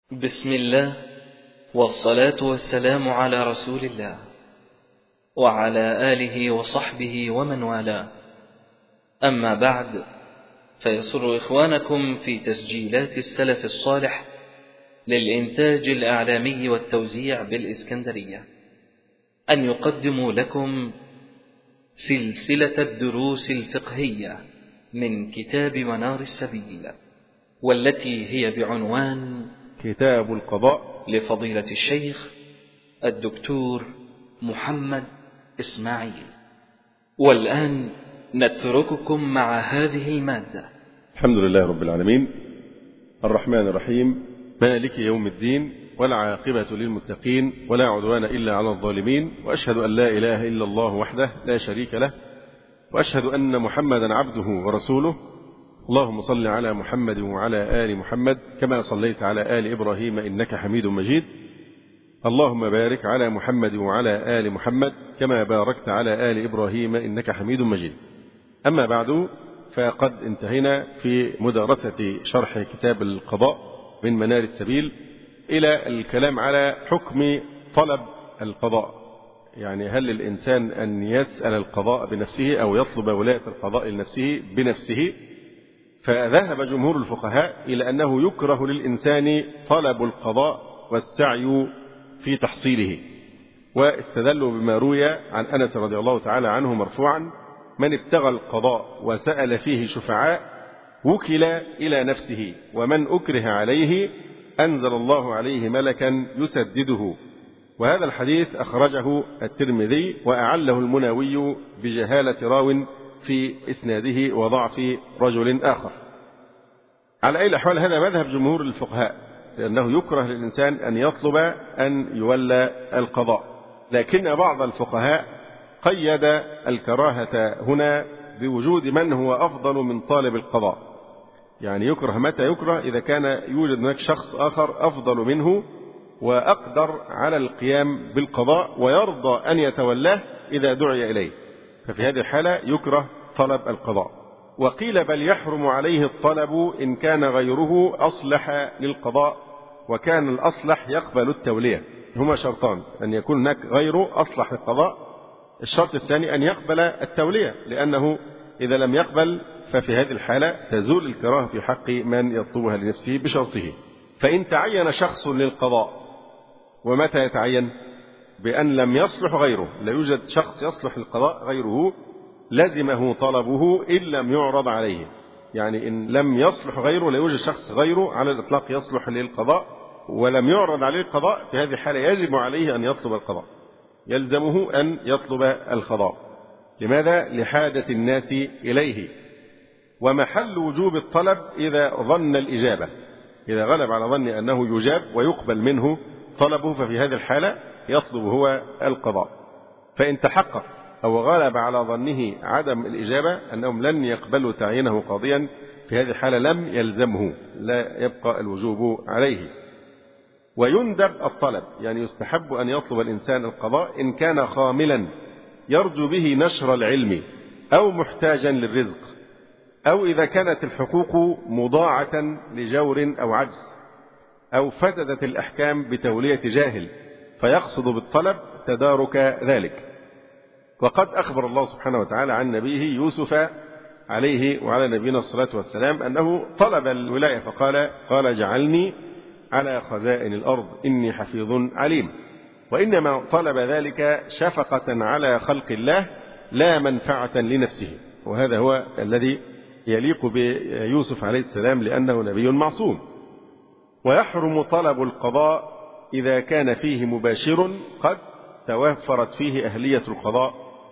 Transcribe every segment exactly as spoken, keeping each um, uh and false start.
بسم الله والصلاة والسلام على رسول الله وعلى آله وصحبه ومن والاه. أما بعد، فيسر إخوانكم في تسجيلات السلف الصالح للإنتاج الإعلامي والتوزيع بالإسكندرية أن يقدموا لكم سلسلة الدروس الفقهية من كتاب منار السبيل، والتي هي بعنوان كتاب القضاء لفضيلة الشيخ الدكتور محمد إسماعيل. والآن نترككم مع هذه المادة. الحمد لله رب العالمين، الرحمن الرحيم، مالك يوم الدين، والعاقبة للمتقين، ولا عدوان إلا على الظالمين، وأشهد أن لا إله إلا الله وحده لا شريك له، وأشهد أن محمدا عبده ورسوله. اللهم صل على محمد وعلى آل محمد كما صليت على آل إبراهيم إنك حميد مجيد. اللهم بارك على محمد وعلى آل محمد كما باركت على آل إبراهيم إنك حميد مجيد. أما بعد، فقد انتهينا في مدارسة شرح كتاب القضاء من منار السبيل إلى الكلام على حكم طلب القضاء. يعني هل الإنسان أن يسأل القضاء بنفسه أو يطلب ولاية القضاء لنفسه بنفسه؟ فذهب جمهور الفقهاء إلى أنه يكره للإنسان طلب القضاء والسعي في تحصيله، واستدلوا بما روي عن أنس رضي الله تعالى عنه مرفوعا: من ابتغى القضاء وسأل فيه شفعاء وكل إلى نفسه، ومن أكره عليه أنزل الله عليه ملكا يسدده. وهذا الحديث أخرجه الترمذي وأعله المناوي بجهالة راو في إسناده وضعف رجل آخر. على أي الأحوال، هذا مذهب جمهور الفقهاء، لأنه يكره للإنسان أن يطلب أن يولى القضاء. لكن بعض الفقهاء قيد الكراهة هنا بوجود من هو أفضل من طالب القضاء. يعني يكره متى يكره؟ إذا كان يوجد هناك شخص آخر أفضل منه وأقدر على القيام بالقضاء ويرضى أن يتولاه إذا دعي إليه، ففي هذه الحالة يكره طلب القضاء. وقيل بل يحرم عليه الطلب إن كان غيره أصلح للقضاء وكان الأصلح يقبل التولية. هما شرطان: أن يكون هناك غيره أصلح للقضاء، الشرط الثاني أن يقبل التولية، لأنه إذا لم يقبل ففي هذه الحالة تزول الكراهة في حق من يطلبها لنفسه بشرطه. فإن تعين شخص للقضاء، ومتى يتعين؟ بأن لم يصلح غيره، لا يوجد شخص يصلح للقضاء غيره، لزمه طلبه إن لم يعرض عليه. يعني إن لم يصلح غيره، لا يوجد شخص غيره على الإطلاق يصلح للقضاء ولم يعرض عليه القضاء، في هذه الحالة يجب عليه أن يطلب القضاء، يلزمه أن يطلب القضاء. لماذا؟ لحاجة الناس إليه. ومحل وجوب الطلب إذا ظن الإجابة، إذا غلب على ظن أنه يجاب ويقبل منه طلبه، ففي هذه الحالة يطلب هو القضاء. فإن تحقق أو غلب على ظنه عدم الإجابة، أنهم لن يقبلوا تعيينه قاضيا، في هذه الحالة لم يلزمه، لا يبقى الوجوب عليه. ويندب الطلب، يعني يستحب أن يطلب الإنسان القضاء إن كان خاملا يرجو به نشر العلم أو محتاجا للرزق، أو إذا كانت الحقوق مضاعة لجور أو عجز، أو فتدت الأحكام بتولية جاهل فيقصد بالطلب تدارك ذلك. وقد أخبر الله سبحانه وتعالى عن نبيه يوسف عليه وعلى نبينا الصلاة والسلام أنه طلب الولاية، فقال قال جعلني على خزائن الأرض إني حفيظ عليم. وإنما طلب ذلك شفقة على خلق الله لا منفعة لنفسه، وهذا هو الذي يليق بيوسف عليه السلام لأنه نبي معصوم. ويحرم طلب القضاء إذا كان فيه مباشر قد توفرت فيه أهلية القضاء،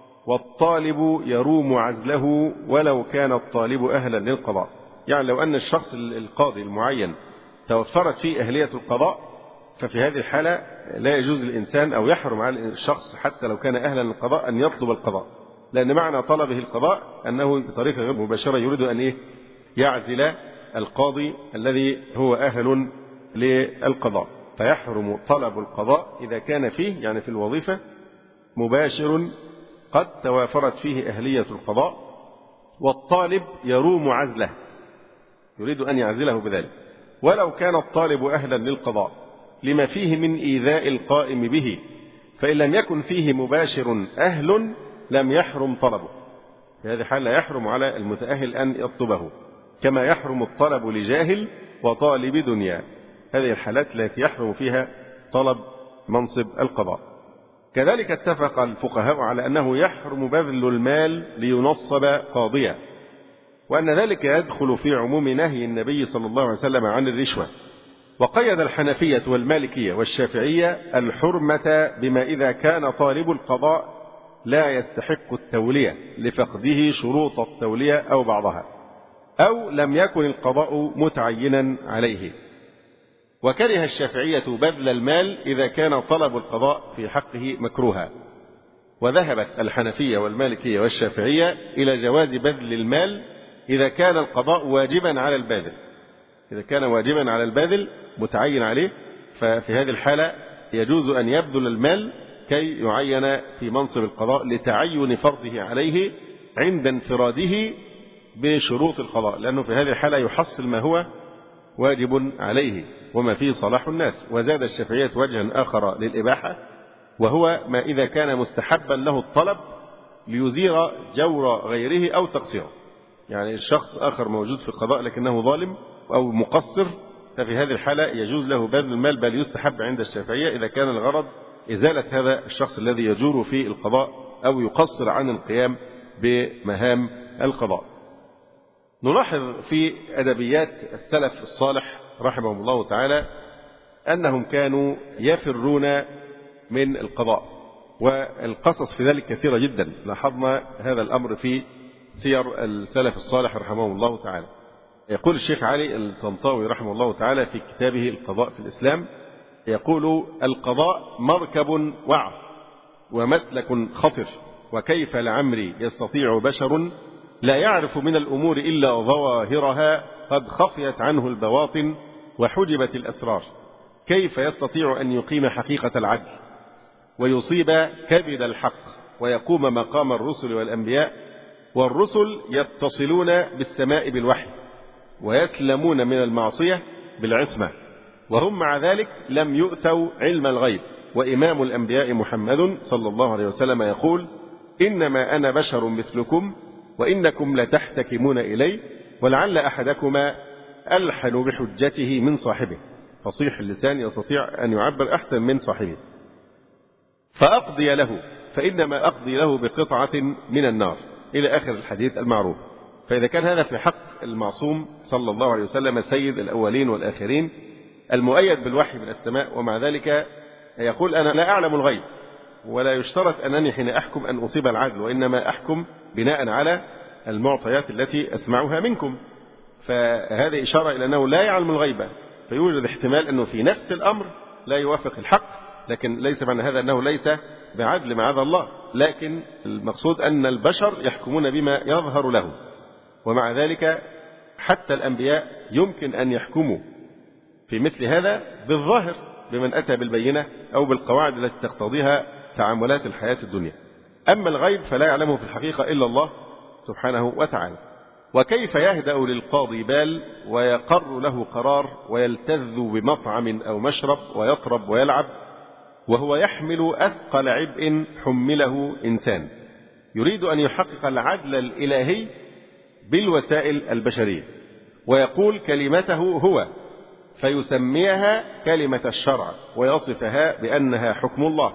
والطالب يروم عزله ولو كان الطالب أهلا للقضاء. يعني لو أن الشخص القاضي المعين توفرت فيه أهلية القضاء، ففي هذه الحالة لا يجوز الإنسان أو يحرم على الشخص حتى لو كان أهلا للقضاء أن يطلب القضاء، لأن معنى طلبه القضاء أنه بطريقة غير مباشرة يريد أن إيه؟ يعزل القاضي الذي هو أهل للقضاء. فيحرم طلب القضاء إذا كان فيه، يعني في الوظيفة، مباشر قد توافرت فيه أهلية القضاء، والطالب يروم عزله، يريد أن يعزله بذلك. ولو كان الطالب أهلا للقضاء لما فيه من إيذاء القائم به، فإن لم يكن فيه مباشر أهل لم يحرم طلبه. في هذه الحال لا يحرم على المتأهل أن يطلبه، كما يحرم الطلب لجاهل وطالب دنيا. هذه الحالات التي يحرم فيها طلب منصب القضاء. كذلك اتفق الفقهاء على أنه يحرم بذل المال لينصب قاضيا، وأن ذلك يدخل في عموم نهي النبي صلى الله عليه وسلم عن الرشوة. وقيد الحنفية والمالكية والشافعية الحرمة بما إذا كان طالب القضاء لا يستحق التولية لفقده شروط التولية أو بعضها، أو لم يكن القضاء متعينا عليه. وكره الشافعية بذل المال إذا كان طلب القضاء في حقه مكروها. وذهبت الحنفية والمالكية والشافعية إلى جواز بذل المال إذا كان القضاء واجبا على الباذل. إذا كان واجبا على الباذل متعين عليه، ففي هذه الحالة يجوز أن يبذل المال كي يعين في منصب القضاء لتعين فرضه عليه عند انفراده بشروط القضاء، لأنه في هذه الحالة يحصل ما هو واجب عليه وما فيه صلاح الناس. وزاد الشافعية وجها آخر للإباحة، وهو ما إذا كان مستحبا له الطلب ليزيل جور غيره أو تقصيره. يعني الشخص آخر موجود في القضاء لكنه ظالم أو مقصر، ففي هذه الحالة يجوز له بذل المال، بل يستحب عند الشافعية إذا كان الغرض إزالة هذا الشخص الذي يجور في القضاء أو يقصر عن القيام بمهام القضاء. نلاحظ في أدبيات السلف الصالح رحمهم الله تعالى أنهم كانوا يفرون من القضاء، والقصص في ذلك كثيرة جدا. لاحظنا هذا الأمر في سير السلف الصالح رحمهم الله تعالى. يقول الشيخ علي الطنطاوي رحمه الله تعالى في كتابه القضاء في الإسلام، يقول: القضاء مركب وعر ومسلك خطر، وكيف لعمري يستطيع بشر لا يعرف من الأمور إلا ظواهرها قد خفيت عنه البواطن وحجبت الأسرار، كيف يستطيع أن يقيم حقيقة العدل ويصيب كبد الحق ويقوم مقام الرسل والأنبياء، والرسل يتصلون بالسماء بالوحي ويسلمون من المعصية بالعصمة، وهم مع ذلك لم يؤتوا علم الغيب. وإمام الأنبياء محمد صلى الله عليه وسلم يقول: إنما أنا بشر مثلكم وإنكم لتحتكمون إلي، ولعل أحدكما ألحن بحجته من صاحبه. فصيح اللسان يستطيع أن يعبر أحسن من صاحبه. فأقضي له، فإنما أقضي له بقطعة من النار، إلى آخر الحديث المعروف. فإذا كان هذا في حق المعصوم صلى الله عليه وسلم سيد الأولين والآخرين المؤيد بالوحي من السماء، ومع ذلك يقول: أنا لا أعلم الغيب، ولا يشترط أنني حين أحكم أن أصيب العدل، وإنما أحكم بناء على المعطيات التي أسمعها منكم. فهذه إشارة إلى أنه لا يعلم الغيب، فيوجد احتمال أنه في نفس الأمر لا يوافق الحق، لكن ليس معنى هذا أنه ليس بعدل معاذ الله، لكن المقصود أن البشر يحكمون بما يظهر لهم. ومع ذلك حتى الأنبياء يمكن أن يحكموا في مثل هذا بالظاهر بمن أتى بالبينة أو بالقواعد التي تقتضيها تعاملات الحياة الدنيا. أما الغيب فلا يعلمه في الحقيقة إلا الله سبحانه وتعالى. وكيف يهدأ للقاضي بال ويقر له قرار ويلتذ بمطعم أو مشرب ويطرب ويلعب وهو يحمل أثقل عبء حمله إنسان يريد أن يحقق العدل الإلهي بالوسائل البشرية، ويقول كلمته هو، فيسميها كلمة الشرع ويصفها بأنها حكم الله.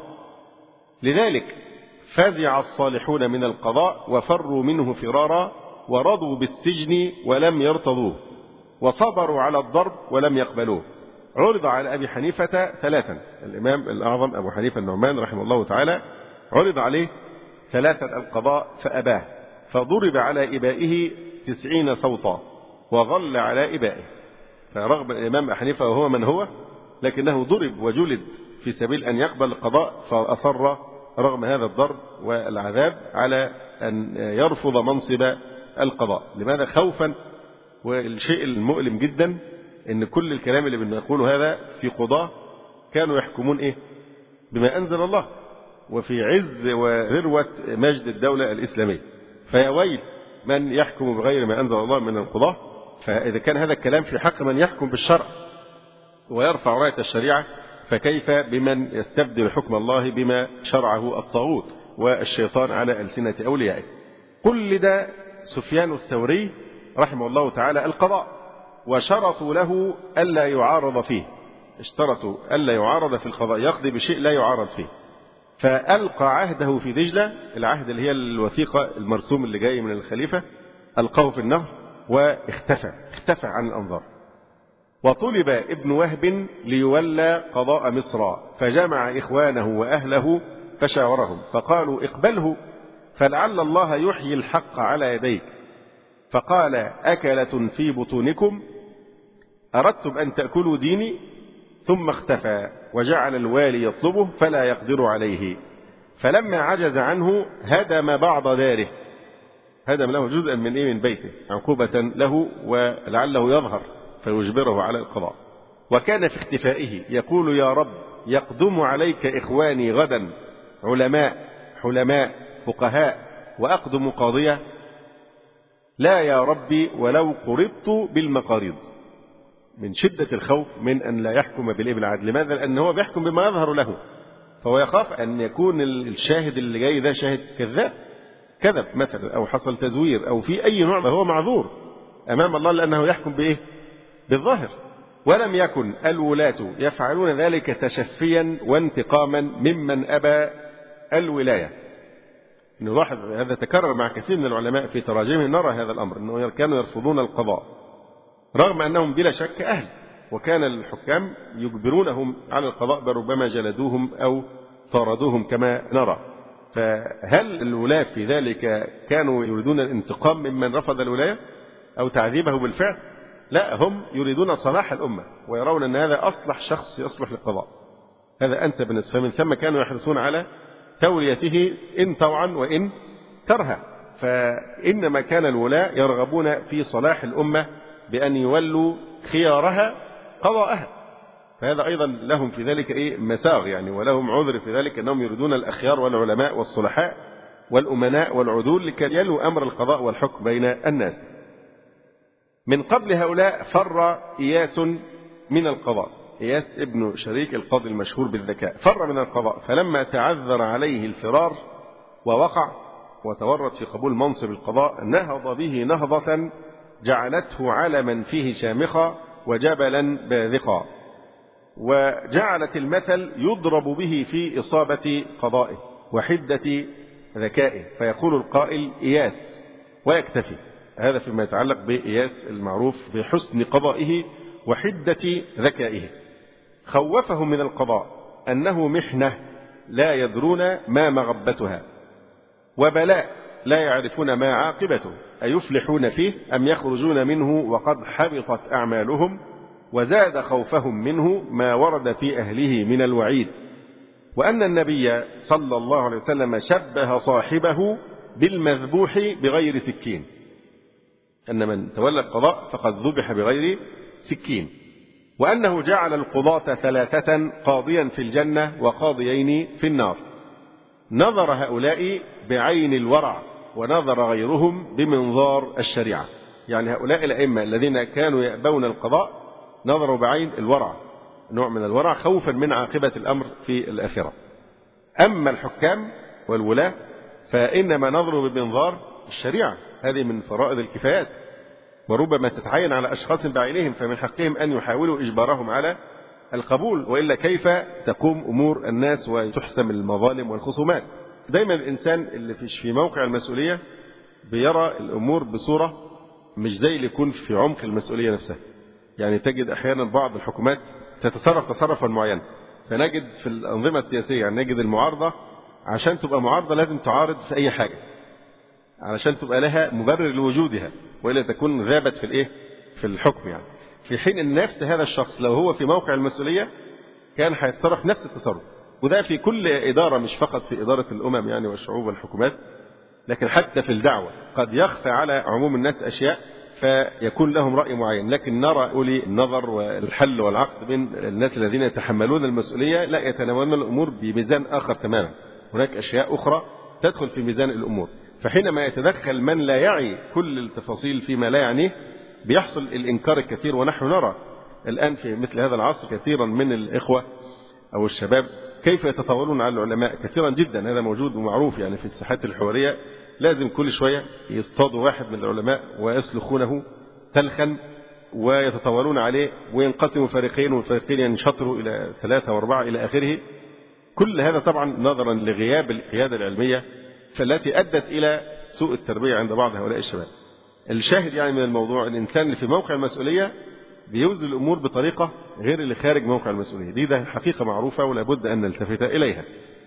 لذلك فزع الصالحون من القضاء وفروا منه فرارا، ورضوا بالسجن ولم يرتضوه، وصبروا على الضرب ولم يقبلوه. عرض على أبي حنيفة ثلاثا، الإمام الأعظم أبو حنيفة النعمان رحمه الله تعالى عرض عليه ثلاثا القضاء فأباه، فضرب على إبائه تسعين صوتا وظل على إبائه. فرغم الإمام أبي حنيفة وهو من هو، لكنه ضرب وجلد في سبيل أن يقبل القضاء، فأصر رغم هذا الضرب والعذاب على أن يرفض منصب القضاء. لماذا؟ خوفا. والشيء المؤلم جدا أن كل الكلام اللي بنقوله هذا في قضاة كانوا يحكمون إيه؟ بما أنزل الله، وفي عز وذروة مجد الدولة الإسلامية. فيا ويل من يحكم بغير ما أنزل الله من القضاة. فإذا كان هذا الكلام في حق من يحكم بالشرع ويرفع راية الشريعة، فكيف بمن يستبدل حكم الله بما شرعه الطاغوت والشيطان على ألسنة أوليائه. كل ده سفيان الثوري رحمه الله تعالى القضاء، وشرطوا له ألا يعارض فيه، اشترطوا ألا يعارض في القضاء، يقضي بشيء لا يعارض فيه. فألقى عهده في دجلة، العهد اللي هي الوثيقة المرسوم اللي جاي من الخليفة، ألقاه في النهر واختفى اختفى عن الأنظار. وطلب ابن وهب ليولى قضاء مصر، فجمع إخوانه وأهله فشاورهم فقالوا اقبله فلعل الله يحيي الحق على يديك. فقال أكلة في بطونكم أردتم أن تأكلوا ديني؟ ثم اختفى وجعل الوالي يطلبه فلا يقدر عليه، فلما عجز عنه هدم بعض داره، هدم له جزءا من إيه من بيته عقوبة له ولعله يظهر فيجبره على القضاء. وكان في اختفائه يقول يا رب يقدم عليك إخواني غدا علماء حلماء فقهاء وأقدم قاضية، لا يا ربي ولو قرضت بالمقاريض، من شدة الخوف من أن لا يحكم بالعدل. لماذا؟ لأنه هو بيحكم بما يظهر له، فهو يخاف أن يكون الشاهد اللي جاي ده شاهد كذاب، كذب مثلا أو حصل تزوير أو في أي نوع، هو معذور أمام الله لأنه يحكم بإيه؟ بالظاهر. ولم يكن الولاة يفعلون ذلك تشفيا وانتقاما ممن أبى الولاية. نلاحظ هذا تكرر مع كثير من العلماء في تراجمهم، نرى هذا الأمر أنه كانوا يرفضون القضاء رغم أنهم بلا شك أهل، وكان الحكام يجبرونهم على القضاء بل ربما جلدوهم أو طاردوهم كما نرى. فهل الولاة في ذلك كانوا يريدون الانتقام ممن رفض الولاية أو تعذيبه بالفعل؟ لا، هم يريدون صلاح الأمة ويرون أن هذا أصلح شخص يصلح للقضاء، هذا أنسب الناس، فمن ثم كانوا يحرصون على توليته إن طوعا وإن كرها. فإنما كان الولاة يرغبون في صلاح الأمة بأن يولوا خيارها قضاءها، فهذا أيضا لهم في ذلك إيه مساغ يعني، ولهم عذر في ذلك أنهم يريدون الأخيار والعلماء والصلحاء والأمناء والعدول لكي يلوا أمر القضاء والحكم بين الناس. من قبل هؤلاء فر إياس من القضاء، إياس ابن شريك القاضي المشهور بالذكاء، فر من القضاء، فلما تعذر عليه الفرار ووقع وتورط في قبول منصب القضاء نهض به نهضة جعلته علما فيه شامخا وجبلا باذقا، وجعلت المثل يضرب به في إصابة قضائه وحدة ذكائه، فيقول القائل إياس ويكتفي. هذا فيما يتعلق بإياس المعروف بحسن قضائه وحدة ذكائه. خوفهم من القضاء أنه محنة لا يدرون ما مغبتها، وبلاء لا يعرفون ما عاقبته، أيفلحون فيه أم يخرجون منه وقد حبطت أعمالهم، وزاد خوفهم منه ما ورد في أهله من الوعيد، وأن النبي صلى الله عليه وسلم شبه صاحبه بالمذبوح بغير سكين، أن من تولى القضاء فقد ذبح بغير سكين، وأنه جعل القضاة ثلاثة قاضيا في الجنة وقاضيين في النار. نظر هؤلاء بعين الورع ونظر غيرهم بمنظار الشريعة، يعني هؤلاء الأئمة الذين كانوا يأبون القضاء نظروا بعين الورع، نوع من الورع خوفا من عاقبة الأمر في الآخرة. أما الحكام والولاة فإنما نظروا بمنظار الشريعة، هذه من فرائض الكفايات، وربما تتعين على أشخاص بعينهم، فمن حقهم أن يحاولوا إجبارهم على القبول، وإلا كيف تقوم أمور الناس وتحسم المظالم والخصومات. دايما الإنسان اللي في موقع المسؤولية بيرى الأمور بصورة مش زي اللي يكون في عمق المسؤولية نفسها. يعني تجد أحيانا بعض الحكومات تتصرف تصرفا معينا، فنجد في الأنظمة السياسية يعني نجد المعارضة عشان تبقى معارضة لازم تعارض في أي حاجة علشان تبقى لها مبرر لوجودها، وإلا تكون ذابت في الإيه في الحكم يعني. في حين أن نفس هذا الشخص لو هو في موقع المسؤولية كان هيتصرف نفس التصرف، وده في كل إدارة مش فقط في إدارة الأمم يعني والشعوب والحكومات، لكن حتى في الدعوة قد يخفى على عموم الناس أشياء فيكون لهم رأي معين، لكن نرى أولي النظر والحل والعقد من الناس الذين يتحملون المسؤولية لا يتناولون الأمور بميزان آخر تماما، هناك أشياء أخرى تدخل في ميزان الأمور. فحينما يتدخل من لا يعي كل التفاصيل فيما لا يعنيه بيحصل الإنكار الكثير، ونحن نرى الآن في مثل هذا العصر كثيرا من الإخوة أو الشباب كيف يتطاولون على العلماء كثيرا جدا. هذا موجود ومعروف يعني في الساحات الحوارية، لازم كل شوية يصطادوا واحد من العلماء ويسلخونه سلخا ويتطاولون عليه وينقسموا فريقين، والفريقين ينشطروا إلى ثلاثة وأربعة إلى آخره. كل هذا طبعا نظرا لغياب القيادة العلمية فالتي أدت إلى سوء التربية عند بعض هؤلاء الشباب. الشاهد يعني من الموضوع الإنسان اللي في موقع المسؤولية بيوزن الأمور بطريقة غير اللي خارج موقع المسؤولية. دي ده حقيقة معروفة ولا بد أن نلتفت إليها.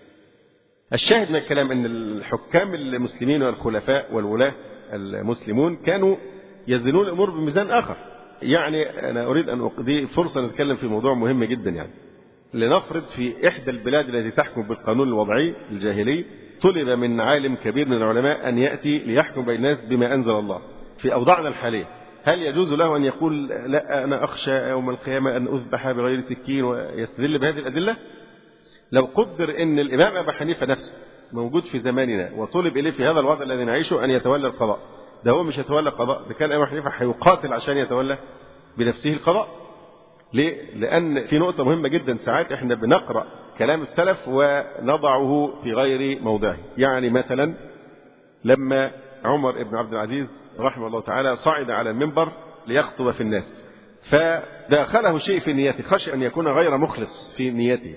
الشاهد من الكلام أن الحكام المسلمين والخلفاء والولاة المسلمون كانوا يزنون الأمور بميزان آخر. يعني أنا أريد أن أقضي فرصة نتكلم في موضوع مهم جدا. يعني لنفرض في إحدى البلاد التي تحكم بالقانون الوضعي الجاهلي طلب من عالم كبير من العلماء أن يأتي ليحكم بين الناس بما أنزل الله في أوضاعنا الحالية. هل يجوز له أن يقول لا أنا أخشى يوم القيامة أن أذبح بغير سكين ويستدل بهذه الأدلة؟ لو قدر أن الإمام أبو حنيفة نفسه موجود في زماننا وطلب إليه في هذا الوضع الذي نعيشه أن يتولى القضاء، ده هو مش يتولى القضاء، ده كان أبو حنيفة هيقاتل عشان يتولى بنفسه القضاء. ليه؟ لأن في نقطة مهمة جدا، ساعات إحنا بنقرأ كلام السلف ونضعه في غير موضعه. يعني مثلا لما عمر بن عبد العزيز رحمه الله تعالى صعد على المنبر ليخطب في الناس فداخله شيء في نيته، خشي أن يكون غير مخلص في نيته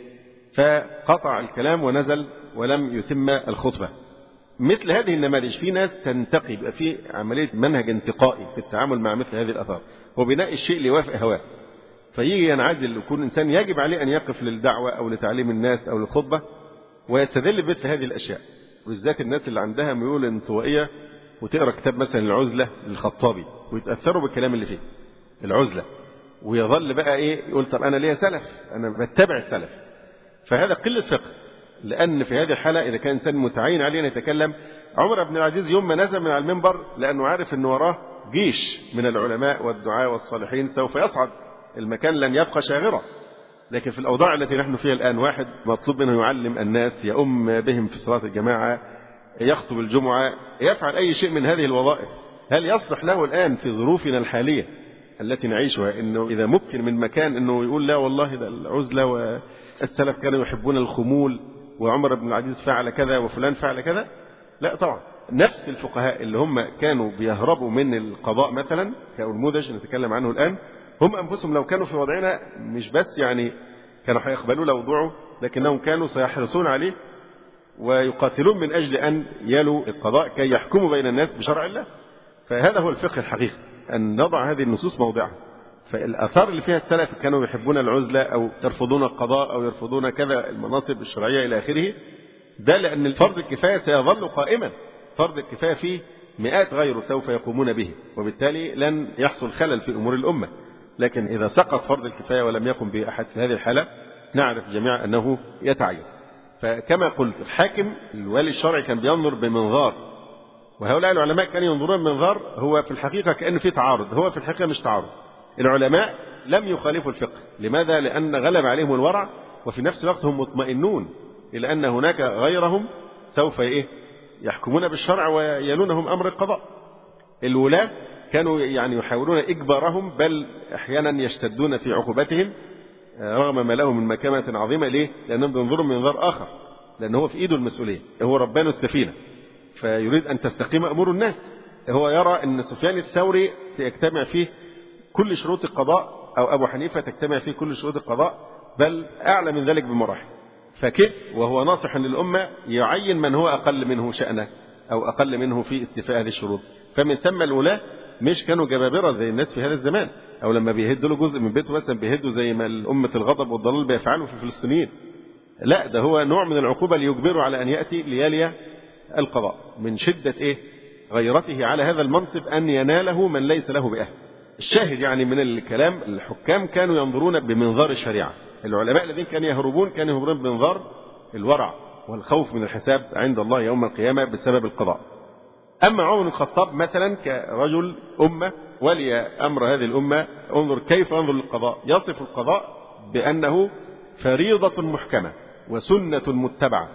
فقطع الكلام ونزل ولم يتم الخطبة. مثل هذه النماذج في ناس تنتقي، يبقى في عملية منهج انتقائي في التعامل مع مثل هذه الآثار وبناء الشيء ليوافق هواه، فيجي ينعزل يكون إنسان يجب عليه أن يقف للدعوة أو لتعليم الناس أو للخطبة ويستدل بمثل هذه الأشياء. بالذات الناس اللي عندها ميول انطوائية وتقرأ كتاب مثلا العزلة للخطابي ويتأثروا بالكلام اللي فيه العزلة، ويظل بقى إيه يقول طب أنا ليا سلف، أنا بتبع السلف. فهذا قلة فقه، لأن في هذه الحالة إذا كان إنسان متعين عليه أن يتكلم، عمر بن العزيز يوم ما نزل من على المنبر لأنه عارف أنه وراه جيش من العلماء والدعاء والصالحين سوف يصعد، المكان لن يبقى شاغرا. لكن في الأوضاع التي نحن فيها الآن واحد مطلوب منه يعلم الناس، يؤم بهم في صلاة الجماعة، يخطب الجمعة، يفعل أي شيء من هذه الوظائف. هل يصلح له الآن في ظروفنا الحالية التي نعيشها أنه إذا ممكن من مكان أنه يقول لا والله ده العزلة والسلف كانوا يحبون الخمول وعمر بن العزيز فعل كذا وفلان فعل كذا؟ لا طبعا. نفس الفقهاء اللي هم كانوا بيهربوا من القضاء مثلا كأنموذج نتكلم عنه الآن، هم أنفسهم لو كانوا في وضعنا مش بس يعني كانوا هيقبلوا له وضوعه، لكنهم كانوا سيحرصون عليه ويقاتلون من أجل أن يلوا القضاء كي يحكموا بين الناس بشرع الله. فهذا هو الفقه الحقيقي، أن نضع هذه النصوص موضعها. فالآثار اللي فيها السلف كانوا يحبون العزلة أو يرفضون القضاء أو يرفضون كذا المناصب الشرعية إلى آخره، ده لأن الفرض الكفاية سيظل قائما. فرض الكفاية فيه مئات غيره سوف يقومون به، وبالتالي لن يحصل خلل في أمور الأمة. لكن إذا سقط فرض الكفاية ولم يقم به أحد في هذه الحالة نعرف جميعا أنه يتعين. فكما قلت الحاكم الوالي الشرعي كان بينظر بمنظار، وهؤلاء العلماء كانوا ينظرون بمنظار هو في الحقيقة كأنه في تعارض، هو في الحقيقة مش تعارض. العلماء لم يخالفوا الفقه، لماذا؟ لأن غلب عليهم الورع، وفي نفس الوقت هم مطمئنون إلى أن هناك غيرهم سوف إيه يحكمون بالشرع ويلونهم أمر القضاء. الولاة كانوا يعني يحاولون إجبارهم، بل أحيانا يشتدون في عقوبتهم رغم ما لهم من مكانة عظيمة. ليه؟ لأنهم بينظروا من منظار آخر، لأنه هو في إيده المسؤولية، هو ربان السفينة فيريد أن تستقيم أمور الناس. هو يرى أن سفيان الثوري يجتمع فيه كل شروط القضاء أو أبو حنيفة تجتمع فيه كل شروط القضاء، بل أعلى من ذلك بمراحل. فكيف وهو ناصح للأمة يعين من هو أقل منه شأنه أو أقل منه في استيفاء هذه الشروط؟ فمن ثم الولاة مش كانوا جبابرة زي الناس في هذا الزمان، أو لما بيهدوا له جزء من بيته مثلا بيهدوا زي ما الأمة الغضب والضلال بيفعلوا في الفلسطينيين. لا، ده هو نوع من العقوبة ليجبره على أن يأتي ليالي القضاء من شدة إيه غيرته على هذا المنصب أن يناله من ليس له بأهل. الشاهد يعني من الكلام الحكام كانوا ينظرون بمنظار الشريعة. العلماء الذين كانوا يهربون كانوا يهربون بمنظار الورع والخوف من الحساب عند الله يوم القيامة بسبب القضاء. أما عمر بن الخطاب مثلا كرجل أمة ولي أمر هذه الأمة، انظر كيف ينظر للقضاء. يصف القضاء بأنه فريضة محكمة وسنة متبعة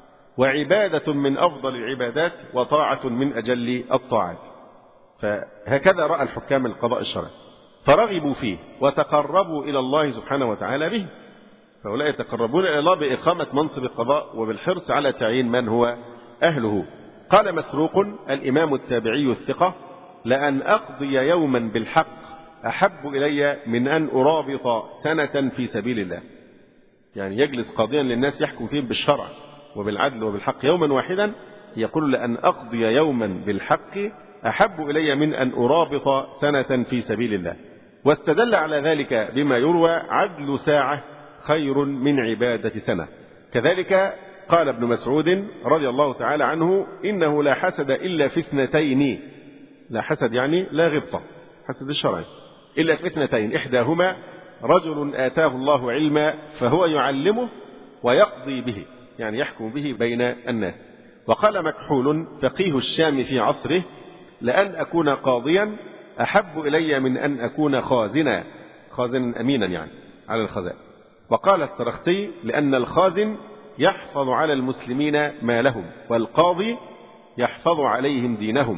وعبادة من أفضل العبادات وطاعة من أجل الطاعات. فهكذا رأى الحكام القضاء الشرعي. فرغبوا فيه وتقربوا إلى الله سبحانه وتعالى به. فهؤلاء يتقربون إلى الله بإقامة منصب القضاء وبالحرص على تعيين من هو أهله. قال مسروق الإمام التابعي الثقة: لأن أقضي يوما بالحق أحب إلي من أن أرابط سنة في سبيل الله. يعني يجلس قاضيا للناس يحكم فيهم بالشرع وبالعدل وبالحق يوما واحدا، يقول: لأن أقضي يوما بالحق أحب إلي من أن أرابط سنة في سبيل الله. واستدل على ذلك بما يروى: عدل ساعة خير من عبادة سنة. كذلك قال ابن مسعود رضي الله تعالى عنه: إنه لا حسد إلا في اثنتين. لا حسد يعني لا غبطة، حسد الشرعي، إلا في اثنتين: إحداهما رجل آتاه الله علما فهو يعلمه ويقضي به، يعني يحكم به بين الناس. وقال مكحول فقيه الشام في عصره: لأن أكون قاضيا أحب إلي من أن أكون خازنا، خازنا أمينا يعني على الخزائن. وقال السرخسي: لأن الخازن يحفظ على المسلمين مالهم، والقاضي يحفظ عليهم دينهم.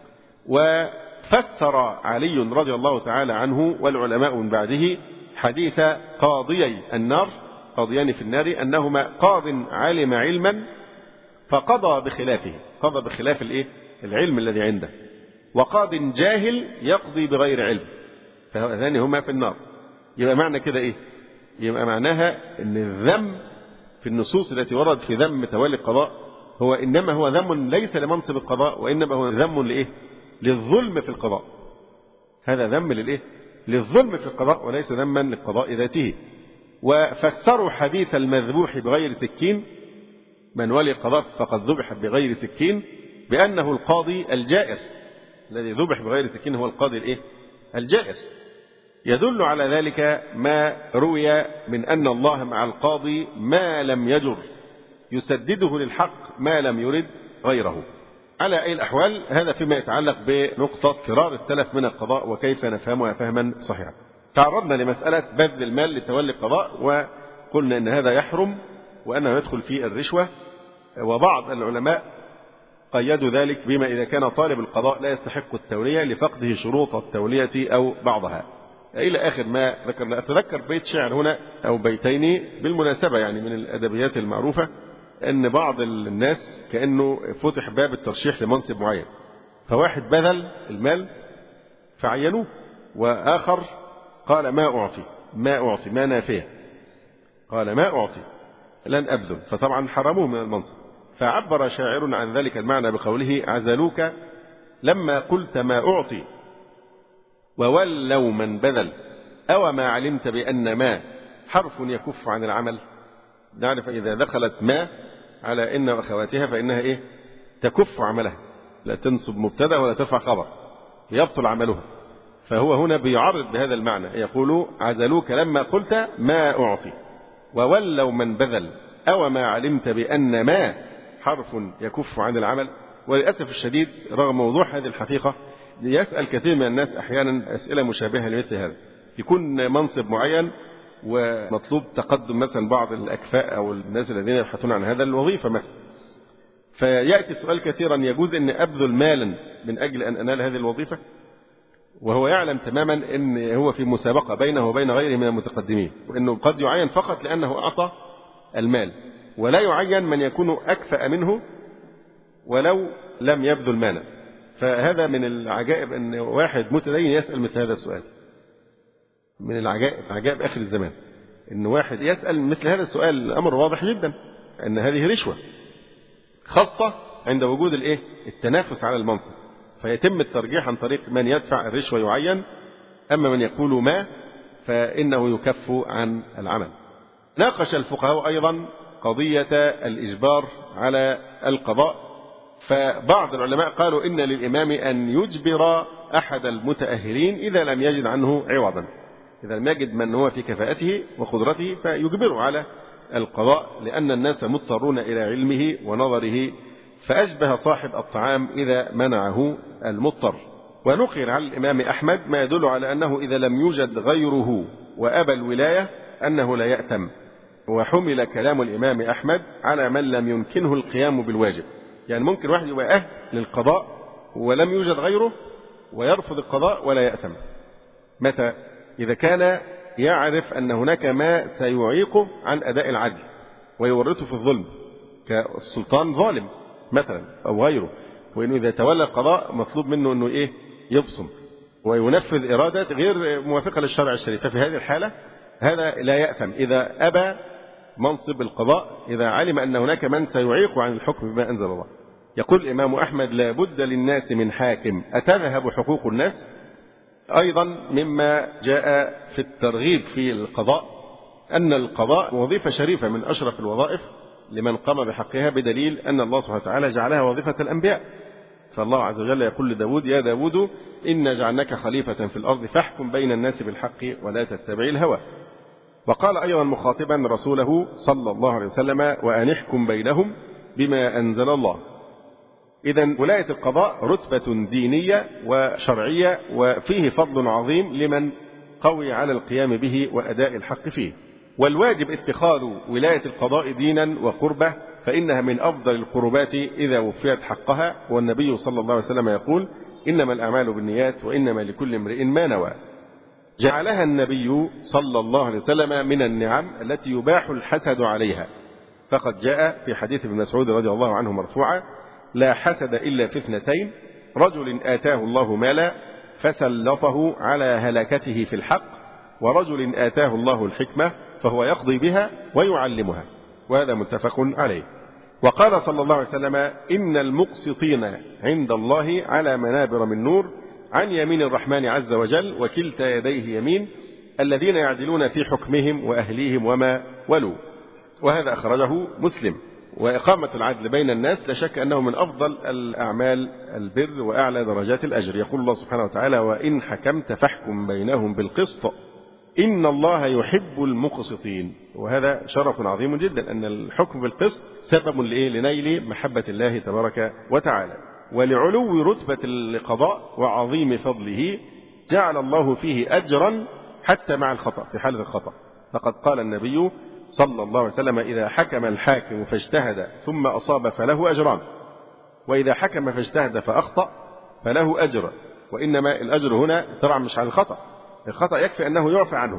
وفسر علي رضي الله تعالى عنه والعلماء من بعده حديث قاضيي النار، قاضيان في النار، أنهما قاض علم علما فقضى بخلافه، قضى بخلاف الإيه؟ العلم الذي عنده، وقاض جاهل يقضي بغير علم، فهذان هما في النار. يبقى معنى كده إيه؟ يبقى معناها أن الذم في النصوص التي وردت في ذم تولي القضاء هو إنما هو ذم ليس لمنصب القضاء، وإنما هو ذم لإيه؟ للظلم في القضاء. هذا ذم للإيه؟ للظلم في القضاء، وليس ذما للقضاء ذاته. وفسروا حديث المذبوح بغير سكين، من ولي القضاء فقد ذبح بغير سكين، بأنه القاضي الجائر. الذي ذبح بغير سكين هو القاضي الإيه؟ الجائر. يدل على ذلك ما روي من أن الله مع القاضي ما لم يجر، يسدده للحق ما لم يرد غيره. على أي الأحوال هذا فيما يتعلق بنقطة فرار السلف من القضاء وكيف نفهمها فهما صحيحا. تعرضنا لمسألة بذل المال لتولي القضاء، وقلنا أن هذا يحرم وأنه يدخل في الرشوة، وبعض العلماء قيدوا ذلك بما إذا كان طالب القضاء لا يستحق التولية لفقده شروط التولية أو بعضها، إلى آخر ما ذكرنا. أتذكر بيت شعر هنا أو بيتين بالمناسبة يعني من الأدبيات المعروفة، أن بعض الناس كأنه فتح باب الترشيح لمنصب معين، فواحد بذل المال فعينوه، وآخر قال ما أعطي ما أعطي ما نافية، قال ما أعطي لن أبذل، فطبعا حرموه من المنصب. فعبر شاعر عن ذلك المعنى بقوله: عزلوك لما قلت ما أعطي وولوا من بذل، أو ما علمت بأن ما حرف يكف عن العمل. نعرف إذا دخلت ما على إن وأخواتها فإنها إيه؟ تكف عملها، لا تنصب مبتدأ ولا ترفع خبر، يبطل عملها. فهو هنا بيعرض بهذا المعنى، يقول: عزلوك لما قلت ما أعطي وولوا من بذل، أو ما علمت بأن ما حرف يكف عن العمل. وللأسف الشديد رغم وضوح هذه الحقيقة يسأل كثير من الناس أحيانا أسئلة مشابهة لمثل هذا. يكون منصب معين ومطلوب تقدم مثلا بعض الأكفاء أو الناس الذين يبحثون عن هذا الوظيفة مثلا، فيأتي السؤال كثيرا: يجوز أن أبذل مالا من أجل أن أنال هذه الوظيفة؟ وهو يعلم تماما أن هو في مسابقة بينه وبين غيره من المتقدمين، وأنه قد يعين فقط لأنه أعطى المال، ولا يعين من يكون أكفأ منه ولو لم يبذل مالا. فهذا من العجائب أن واحد متدين يسأل مثل هذا السؤال. من العجائب عجائب آخر الزمان أن واحد يسأل مثل هذا السؤال. الأمر واضح جدا أن هذه رشوة، خاصة عند وجود الإيه؟ التنافس على المنصب، فيتم الترجيح عن طريق من يدفع الرشوة يعين، أما من يقول ما فإنه يكف عن العمل. ناقش الفقهاء أيضا قضية الإجبار على القضاء، فبعض العلماء قالوا إن للإمام أن يجبر أحد المتأهلين إذا لم يجد عنه عوضا، إذا لم يجد من هو في كفاءته وقدرته فيجبره على القضاء، لأن الناس مضطرون إلى علمه ونظره، فأشبه صاحب الطعام إذا منعه المضطر. ونقل عن الإمام أحمد ما يدل على أنه إذا لم يوجد غيره وأبى الولاية أنه لا يأتم. وحمل كلام الإمام أحمد على من لم يمكنه القيام بالواجب، يعني ممكن واحد يبقى أهل للقضاء ولم يوجد غيره ويرفض القضاء ولا يأتم، متى؟ إذا كان يعرف أن هناك ما سيعيقه عن أداء العدل ويورطه في الظلم، كالسلطان ظالم مثلا أو غيره، وإنه إذا تولى القضاء مطلوب منه أنه إيه؟ يبصم وينفذ إرادة غير موافقة للشرع الشريف. ففي هذه الحالة هذا لا يأثم إذا أبى منصب القضاء، إذا علم أن هناك من سيعيق عن الحكم بما أنزل الله. يقول الإمام أحمد: لا بد للناس من حاكم أتذهب حقوق الناس. أيضا مما جاء في الترغيب في القضاء أن القضاء وظيفة شريفة من أشرف الوظائف لمن قام بحقها، بدليل أن الله سبحانه وتعالى جعلها وظيفة الأنبياء. فالله عز وجل يقول لداود: يا داود إنا جعلناك خليفة في الأرض فاحكم بين الناس بالحق ولا تتبع الهوى. وقال أيضا مخاطبا رسوله صلى الله عليه وسلم: وأن احكم بينهم بما أنزل الله. إذن ولاية القضاء رتبة دينية وشرعية، وفيه فضل عظيم لمن قوي على القيام به وأداء الحق فيه. والواجب اتخاذ ولاية القضاء دينا وقربة، فإنها من أفضل القربات إذا وفيت حقها. والنبي صلى الله عليه وسلم يقول: إنما الأعمال بالنيات وإنما لكل امرئ ما نوى. جعلها النبي صلى الله عليه وسلم من النعم التي يباح الحسد عليها، فقد جاء في حديث ابن مسعود رضي الله عنه مرفوعا: لا حسد إلا في اثنتين، رجل آتاه الله مالا فسلطه على هلكته في الحق، ورجل آتاه الله الحكمة فهو يقضي بها ويعلمها. وهذا متفق عليه. وقال صلى الله عليه وسلم: إن المقسطين عند الله على منابر من نور عن يمين الرحمن عز وجل وكلتا يديه يمين، الذين يعدلون في حكمهم وأهليهم وما ولوا. وهذا أخرجه مسلم. وإقامة العدل بين الناس لا شك أنه من أفضل الأعمال البر وأعلى درجات الأجر. يقول الله سبحانه وتعالى: وإن حكمت فاحكم بينهم بالقسط إن الله يحب المقسطين. وهذا شرف عظيم جدا، أن الحكم بالقسط سبب لإيه؟ لنيل محبة الله تبارك وتعالى. ولعلو رتبة القضاء وعظيم فضله جعل الله فيه أجرا حتى مع الخطأ، في حالة الخطأ. فقد قال النبي صلى الله عليه وسلم: إذا حكم الحاكم فاجتهد ثم أصاب فله أجران، وإذا حكم فاجتهد فأخطأ فله أجر. وإنما الأجر هنا طبعا مش على الخطأ، الخطأ يكفي أنه يعفى عنه،